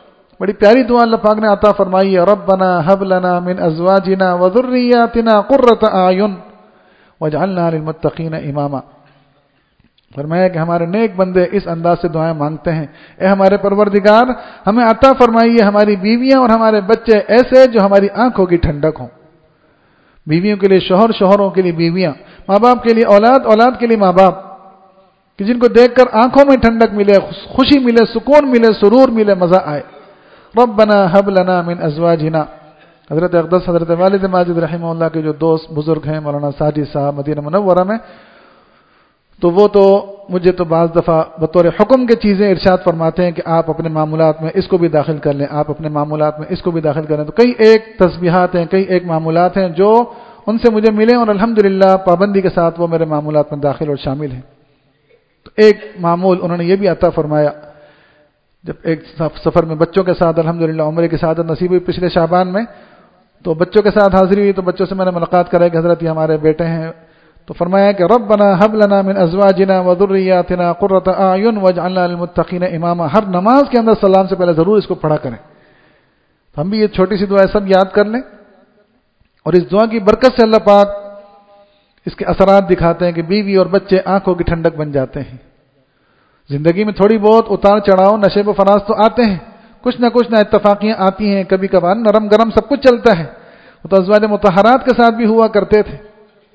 بڑی پیاری دعا اللہ پاک نے عطا فرمائی ہے، ربنا ہب لنا من ازواجنا وذریاتنا قرۃ اعین واجعلنا للمتقین اماما۔ فرمایا کہ ہمارے نیک بندے اس انداز سے دعائیں مانگتے ہیں، اے ہمارے پروردگار ہمیں عطا فرمائیے ہماری بیویاں اور ہمارے بچے ایسے جو ہماری آنکھوں کی ٹھنڈک ہوں۔ بیویوں کے لیے شوہر، شوہروں کے لیے بیویاں، ماں باپ کے لیے اولاد، اولاد کے لیے ماں باپ، کہ جن کو دیکھ کر آنکھوں میں ٹھنڈک ملے، خوشی ملے، سکون ملے، سرور ملے، مزہ آئے۔ ربنا ہب لنا من ازواجنا، حضرت اقدس حضرت والد ماجد رحمہ اللہ کے جو دوست بزرگ ہیں مولانا ساجد صاحب مدینہ منورہ میں، تو وہ تو مجھے تو بعض دفعہ بطور حکم کے چیزیں ارشاد فرماتے ہیں کہ آپ اپنے معمولات میں اس کو بھی داخل کر لیں، آپ اپنے معمولات میں اس کو بھی داخل کر لیں۔ تو کئی ایک تسبیحات ہیں، کئی ایک معمولات ہیں جو ان سے مجھے ملے اور الحمدللہ پابندی کے ساتھ وہ میرے معمولات میں داخل اور شامل ہیں۔ تو ایک معمول انہوں نے یہ بھی عطا فرمایا، جب ایک سفر میں بچوں کے ساتھ الحمدللہ عمرے کی سعادت نصیب ہوئی پچھلے شعبان میں، تو بچوں کے ساتھ حاضری ہوئی، تو بچوں سے میں نے ملاقات کرائی کہ حضرت یہ ہمارے بیٹے ہیں، تو فرمایا کہ ربنا ہب لنا من ازواجنا وذریاتنا قرۃ اعین واجعلنا للمتقین اماما۔ ہر نماز کے اندر سلام سے پہلے ضرور اس کو پڑھا کریں۔ تو ہم بھی یہ چھوٹی سی دعا سب یاد کر لیں، اور اس دعا کی برکت سے اللہ پاک اس کے اثرات دکھاتے ہیں کہ بیوی اور بچے آنکھوں کی ٹھنڈک بن جاتے ہیں۔ زندگی میں تھوڑی بہت اتار چڑھاؤ، نشیب و فراز تو آتے ہیں، کچھ نہ اتفاقیاں آتی ہیں، کبھی کبھار نرم گرم سب کچھ چلتا ہے، وہ تو ازواج مطہرات کے ساتھ بھی ہوا کرتے تھے،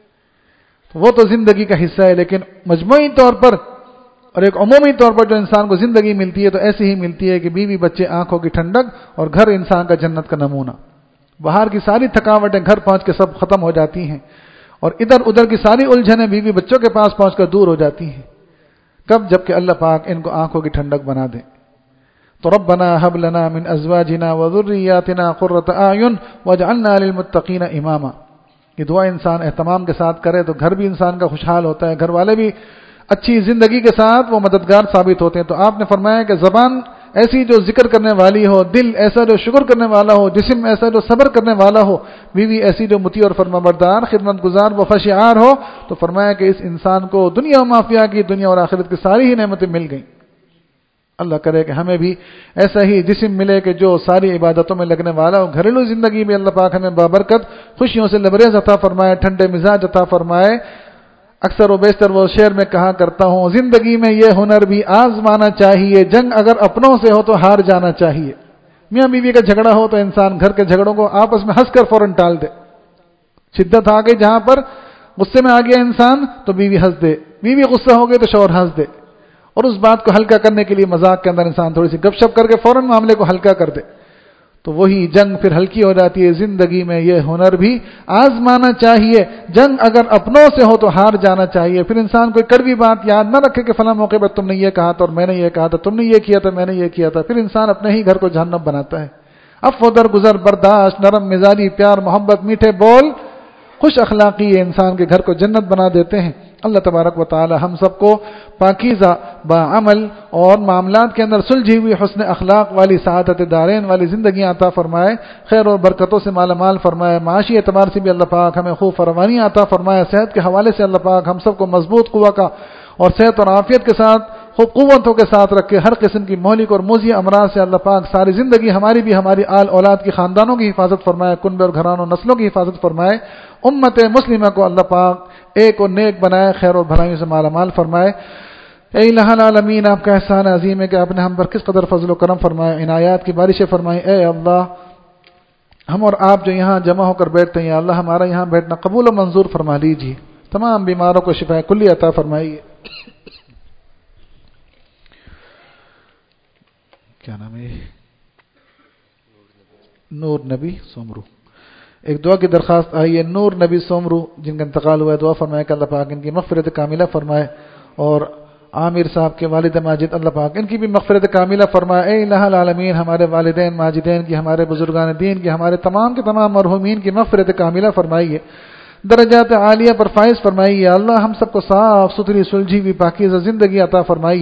تو وہ تو زندگی کا حصہ ہے۔ لیکن مجموعی طور پر اور ایک عمومی طور پر جو انسان کو زندگی ملتی ہے تو ایسی ہی ملتی ہے کہ بیوی بچے آنکھوں کی ٹھنڈک اور گھر انسان کا جنت کا نمونہ۔ باہر کی ساری تھکاوٹیں گھر پہنچ کے سب ختم ہو جاتی ہیں، اور ادھر ادھر کی ساری الجھنیں بیوی بچوں کے پاس پہنچ کر دور ہو جاتی ہیں۔ کب؟ جب کہ اللہ پاک ان کو آنکھوں کی ٹھنڈک بنا دے۔ تو ربنا ہب لنا من ازواجنا وذریاتنا قرۃ اعین واجعلنا للمتقین اماما، یہ دعا انسان اہتمام کے ساتھ کرے تو گھر بھی انسان کا خوشحال ہوتا ہے، گھر والے بھی اچھی زندگی کے ساتھ وہ مددگار ثابت ہوتے ہیں۔ تو آپ نے فرمایا کہ زبان ایسی جو ذکر کرنے والی ہو، دل ایسا جو شکر کرنے والا ہو، جسم ایسا جو صبر کرنے والا ہو، بیوی ایسی جو مطیع اور فرمانبردار، خدمت گزار، وفا شعار ہو، تو فرمایا کہ اس انسان کو دنیا و مافیا کی، دنیا اور آخرت کی ساری ہی نعمتیں مل گئیں۔ اللہ کرے کہ ہمیں بھی ایسا ہی جسم ملے کہ جو ساری عبادتوں میں لگنے والا ہو، گھریلو زندگی میں اللہ پاک ہمیں بابرکت خوشیوں سے لبریز عطا فرمائے، ٹھنڈے مزاج عطا فرمائے۔ اکثر و بیشتر وہ شعر میں کہا کرتا ہوں، زندگی میں یہ ہنر بھی آزمانا چاہیے، جنگ اگر اپنوں سے ہو تو ہار جانا چاہیے۔ میاں بیوی کا جھگڑا ہو تو انسان گھر کے جھگڑوں کو آپس میں ہنس کر فوراً ٹال دے۔ شدت آ گئی جہاں پر، غصے میں آ گیا انسان تو بیوی ہنس دے، بیوی غصہ ہو گئی تو شوہر ہنس دے، اور اس بات کو ہلکا کرنے کے لیے مذاق کے اندر انسان تھوڑی سی گپ شپ کر کے فوراً معاملے کو ہلکا کر دے، تو وہی جنگ پھر ہلکی ہو جاتی ہے۔ زندگی میں یہ ہنر بھی آزمانا چاہیے، جنگ اگر اپنوں سے ہو تو ہار جانا چاہیے۔ پھر انسان کوئی کڑوی بات یاد نہ رکھے کہ فلاں موقع پر تم نے یہ کہا تھا اور میں نے یہ کہا تھا، تم نے یہ کیا تھا میں نے یہ کیا تھا، پھر انسان اپنے ہی گھر کو جہنم بناتا ہے۔ عفو درگزر، برداشت، نرم مزاجی، پیار محبت، میٹھے بول، خوش اخلاقی یہ انسان کے گھر کو جنت بنا دیتے ہیں۔ اللہ تبارک و تعالی ہم سب کو پاکیزہ باعمل اور معاملات کے اندر سلجھی ہوئی حسن اخلاق والی سعادت دارین والی زندگیاں عطا فرمائے، خیر اور برکتوں سے مالا مال فرمائے، معاشی اعتبار سے بھی اللہ پاک ہمیں خوب فراوانی عطا فرمائے، صحت کے حوالے سے اللہ پاک ہم سب کو مضبوط قوت کا اور صحت اور عافیت کے ساتھ خوب قوتوں کے ساتھ رکھے، ہر قسم کی مہلک اور موذی امراض سے اللہ پاک ساری زندگی ہماری بھی، ہماری آل اولاد کی، خاندانوں کی حفاظت فرمائے، کنبے اور گھرانوں نسلوں کی حفاظت فرمائے، امت مسلمہ کو اللہ پاک ایک اور نیک بنائے، خیر اور بھلائیوں سے مالا مال فرمائے۔ اے الہ العالمین، آپ کا احسان عظیم ہے کہ آپ نے ہم پر کس قدر فضل و کرم فرمایا، عنایات کی بارشیں فرمائی۔ اے اللہ، ہم اور آپ جو یہاں جمع ہو کر بیٹھتے ہیں، یا اللہ ہمارا یہاں بیٹھنا قبول و منظور فرما لیجیے، تمام بیماروں کو شفا کلی عطا فرمائیے۔ کیا نام ہے؟ نور نبی سومرو۔ ایک دعا کی درخواست آئی ہے، نور نبی سومرو جن کا انتقال ہوا ہے، دعا فرمائے کہ اللہ پاک ان کی مغفرت کاملہ فرمائے، اور عامر صاحب کے والد ماجد اللہ پاک ان کی بھی مغفرت کاملہ فرمائے۔ اے الہ العالمین، ہمارے والدین ماجدین کی، ہمارے بزرگان دین کی، ہمارے تمام کے تمام مرحومین کی مغفرت کاملہ فرمائیے، درجات عالیہ پر فائز فرمائیے۔ اللہ ہم سب کو صاف ستھری سلجھی ہوئی پاکیزہ زندگی عطا فرمائیے۔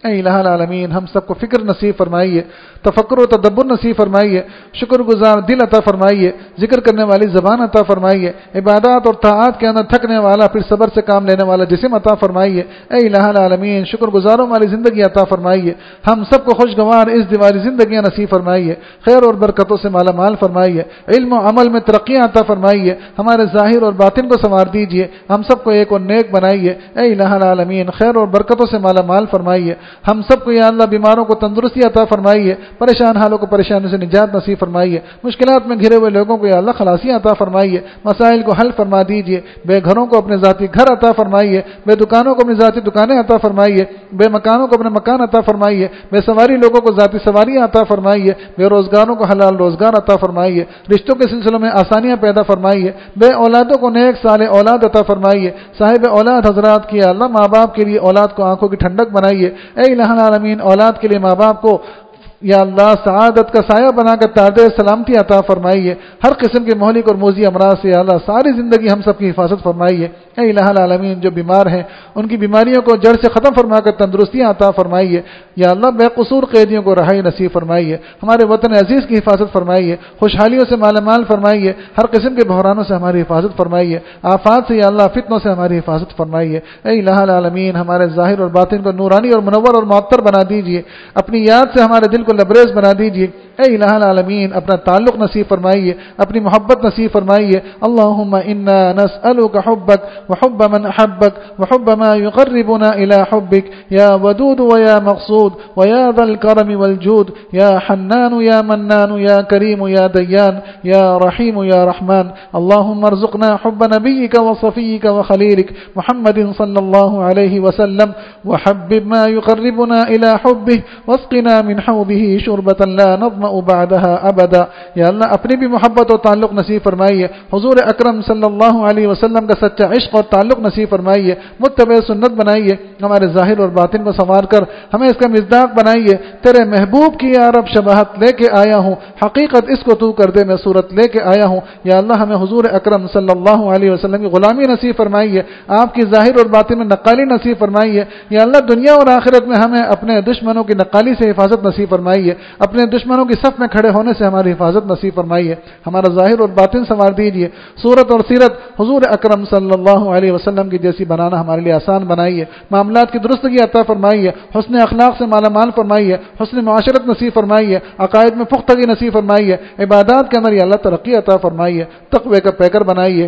اے الہ العالمین ہم سب کو فکر نصیب فرمائیے، تفکر و تدبر نصیب فرمائیے، شکر گزار دل عطا فرمائیے، ذکر کرنے والی زبان عطا فرمائیے، عبادات اور طاعات کے اندر تھکنے والا پھر صبر سے کام لینے والا جسم عطا فرمائیے، اے الہ العالمین شکر گزاروں والی زندگی عطا فرمائیے، ہم سب کو خوشگوار اس دیواری زندگیاں نصیب فرمائیے، خیر اور برکتوں سے مالا مال فرمائیے، علم و عمل میں ترقیاں عطا فرمائیے، ہمارے ظاہر اور باطن کو سنوار دیجیے، ہم سب کو ایک اور نیک بنائیے، اے الہ العالمین خیر اور برکتوں سے مالا مال فرمائیے، ہم سب کو یا اللہ بیماروں کو تندرستی عطا فرمائیے، پریشان حالوں کو پریشانی سے نجات نصیب فرمائیے، مشکلات میں گھرے ہوئے لوگوں کو یا اللہ خلاصیاں عطا فرمائیے، مسائل کو حل فرما دیجیے، بے گھروں کو اپنے ذاتی گھر عطا فرمائیے، بے دکانوں کو اپنی ذاتی دکانیں عطا فرمائیے، بے مکانوں کو اپنے مکان عطا فرمائیے، بے سواری لوگوں کو ذاتی سواریاں عطا فرمائیے، بے روزگاروں کو حلال روزگار عطا فرمائیے، رشتوں کے سلسلوں میں آسانیاں پیدا فرمائیے، بے اولادوں کو نیک صالح اولاد عطا فرمائیے، صاحب اولاد حضرات کی اللہ ماں باپ کے لیے اولاد کو آنکھوں کی ٹھنڈک بنائیے، اے الہ العالمین اولاد کے لیے ماں باپ کو یا اللہ سعادت کا سایہ بنا کر تاج سلامتی عطا فرمائیے، ہر قسم کے مہلک اور موذی امراض سے یا اللہ ساری زندگی ہم سب کی حفاظت فرمائیے، اے الہ العالمین جو بیمار ہیں ان کی بیماریوں کو جڑ سے ختم فرما کر تندرستیاں عطا فرمائیے، یا اللہ بے قصور قیدیوں کو رہائی نصیب فرمائیے، ہمارے وطن عزیز کی حفاظت فرمائیے، خوشحالیوں سے مالا مال فرمائیے، ہر قسم کے بحرانوں سے ہماری حفاظت فرمائیے، آفات سے یا اللہ فتنوں سے ہماری حفاظت فرمائیے، اے الہ العالمین ہمارے ظاہر اور باطن کو نورانی اور منور اور معطر بنا دیجیے، اپنی یاد سے ہمارے دل کو لبریز بنا دیجیے، اے الہ العالمین اپنا تعلق نصیب فرمائیے، اپنی محبت نصیب فرمائیے، اللہم انا نسألک حبک وحب من احبک وحب ما يقربنا الى حبک یا ودود ویا مقصود ویا ذا الکرم والجود یا حنان یا منان یا کریم یا دیان یا رحیم یا رحمان، اللہم ارزقنا حب نبیک وصفیک وخلیلک محمد صلی اللہ علیہ وسلم وحبب ما يقربنا الى حبه واسقنا من حوضه شربة لا نظمأ بعدها ابدا، یا اللہ اپنی بھی محبت اور تعلق نصیب فرمائیے، حضور اکرم صلی اللہ علیہ وسلم کا سچا عشق اور تعلق نصیب فرمائیے، متبع سنت بنائیے، ہمارے ظاہر اور باطن کو سنوار کر ہمیں اس کا مصداق بنائیے، تیرے محبوب کی یا رب شباہت لے کے آیا ہوں، حقیقت اس کو تو کر دے میں صورت لے کے آیا ہوں، یا اللہ ہمیں حضور اکرم صلی اللہ علیہ وسلم کی غلامی نصیب فرمائیے، آپ کی ظاہر اور باطن میں نقالی نصیب فرمائیے، یا اللہ دنیا اور آخرت میں ہمیں اپنے دشمنوں کی نقالی سے حفاظت نصیب فرمائیے، اپنے دشمنوں کی صف میں کھڑے ہونے سے ہماری حفاظت نصیب فرمائیے، ہمارا ظاہر اور باطن سنوار دیجیے، صورت اور سیرت حضور اکرم صلی اللہ علیہ وسلم کی جیسی بنانا ہمارے لیے آسان بنائیے، معاملات کی درستگی عطا فرمائیے، حسن اخلاق سے مالا مال فرمائیے، حسن معاشرت نصیب فرمائیے، عقائد میں پختگی نصیب فرمائیے، عبادات کے اندر یا اللہ ترقی عطا فرمائیے، تقوی کا پیکر بنائیے،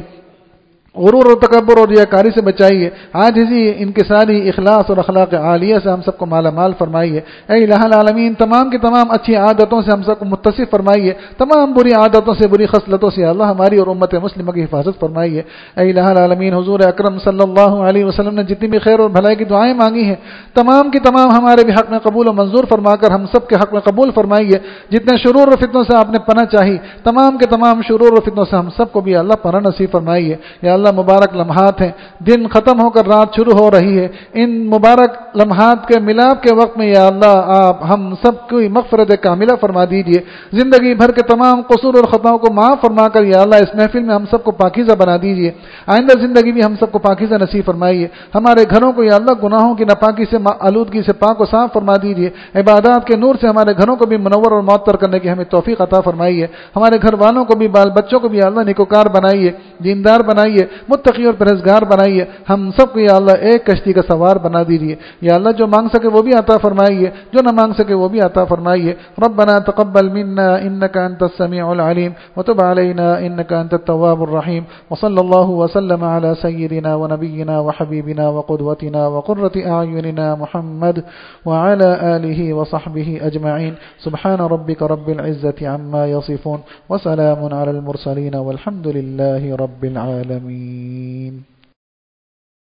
غرور و تکبر اور ریاکاری سے بچائیے، عاجزی انکساری اخلاص اور اخلاق عالیہ سے ہم سب کو مالا مال فرمائیے، اے الہ العالمین تمام کی تمام اچھی عادتوں سے ہم سب کو متصف فرمائیے، تمام بری عادتوں سے بری خصلتوں سے اللہ ہماری اور امت مسلمہ کی حفاظت فرمائیے، اے الہ العالمین حضور اکرم صلی اللہ علیہ وسلم نے جتنی بھی خیر اور بھلائی کی دعائیں مانگی ہیں تمام کی تمام ہمارے بھی حق میں قبول و منظور فرما کر ہم سب کے حق میں قبول فرمائیے، جتنے شرور و فتنوں سے آپ نے پناہ چاہی تمام کے تمام شرور و فتنوں سے ہم سب کو بھی اللہ پناہ نصیب فرمائیے، یا اللہ مبارک لمحات ہیں، دن ختم ہو کر رات شروع ہو رہی ہے، ان مبارک لمحات کے ملاپ کے وقت میں یا اللہ آپ ہم سب کی مغفرت کاملہ فرما دیجیے، زندگی بھر کے تمام قصور اور خطاؤں کو معاف فرما کر یا اللہ اس محفل میں ہم سب کو پاکیزہ بنا دیجیے، آئندہ زندگی بھی ہم سب کو پاکیزہ نصیب فرمائیے، ہمارے گھروں کو یا اللہ گناہوں کی ناپاکی سے آلودگی سے پاک و صاف فرما دیجیے، عبادات کے نور سے ہمارے گھروں کو بھی منور اور معطر کرنے کی ہمیں توفیق عطا فرمائیے، ہمارے گھر والوں کو بھی بال بچوں کو بھی اللہ نیکوکار بنائیے، دیندار بنائیے، متقی اور پرہیزگار بنائیے، ہم سب کو یا اللہ ایک کشتی کا سوار بنا دیجیے، یا اللہ جو مانگ سکے وہ بھی عطا فرمائیے، جو نہ مانگ سکے وہ بھی عطا فرمائیے، ربنا تقبل منا انك انت السميع العليم وتب علينا انك انت التواب الرحيم وصلى الله وسلم على سيدنا ونبينا وحبيبنا وقدوتنا وقرة اعيننا محمد وعلى اله وصحبه اجمعين، سبحان ربك رب العزة عما يصفون وسلام على المرسلين والحمد لله رب العالمين.